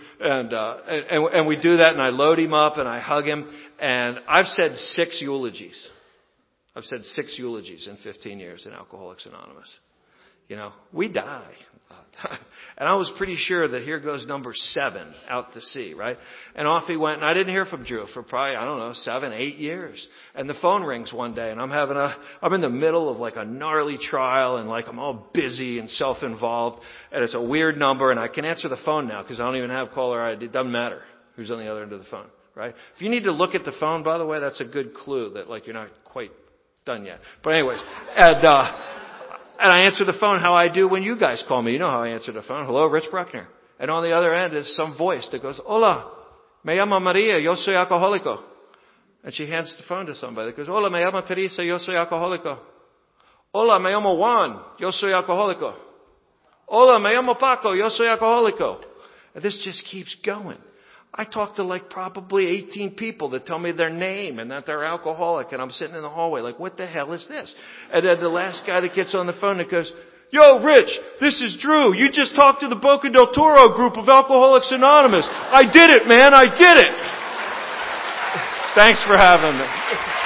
A: And we do that and I load him up and I hug him. And I've said 6 eulogies. I've said 6 eulogies in 15 years in Alcoholics Anonymous. We die. And I was pretty sure that here goes number 7 out to sea, right? And off he went. And I didn't hear from Drew for probably, 7, 8 years. And the phone rings one day and I'm in the middle of a gnarly trial and I'm all busy and self-involved. And it's a weird number and I can answer the phone now because I don't even have caller ID. It doesn't matter who's on the other end of the phone, right? If you need to look at the phone, by the way, that's a good clue that you're not quite done yet. But anyways, and I answer the phone how I do when you guys call me. You know how I answer the phone. Hello, Rich Bruckner. And on the other end is some voice that goes, Hola, me llamo Maria, yo soy alcohólico. And she hands the phone to somebody that goes, Hola, me llamo Teresa, yo soy alcohólico. Hola, me llamo Juan, yo soy alcohólico. Hola, me llamo Paco, yo soy alcohólico. And this just keeps going. I talk to probably 18 people that tell me their name and that they're alcoholic, and I'm sitting in the hallway what the hell is this? And then the last guy that gets on the phone that goes, Yo, Rich, this is Drew. You just talked to the Boca del Toro group of Alcoholics Anonymous. I did it, man. I did it. Thanks for having me.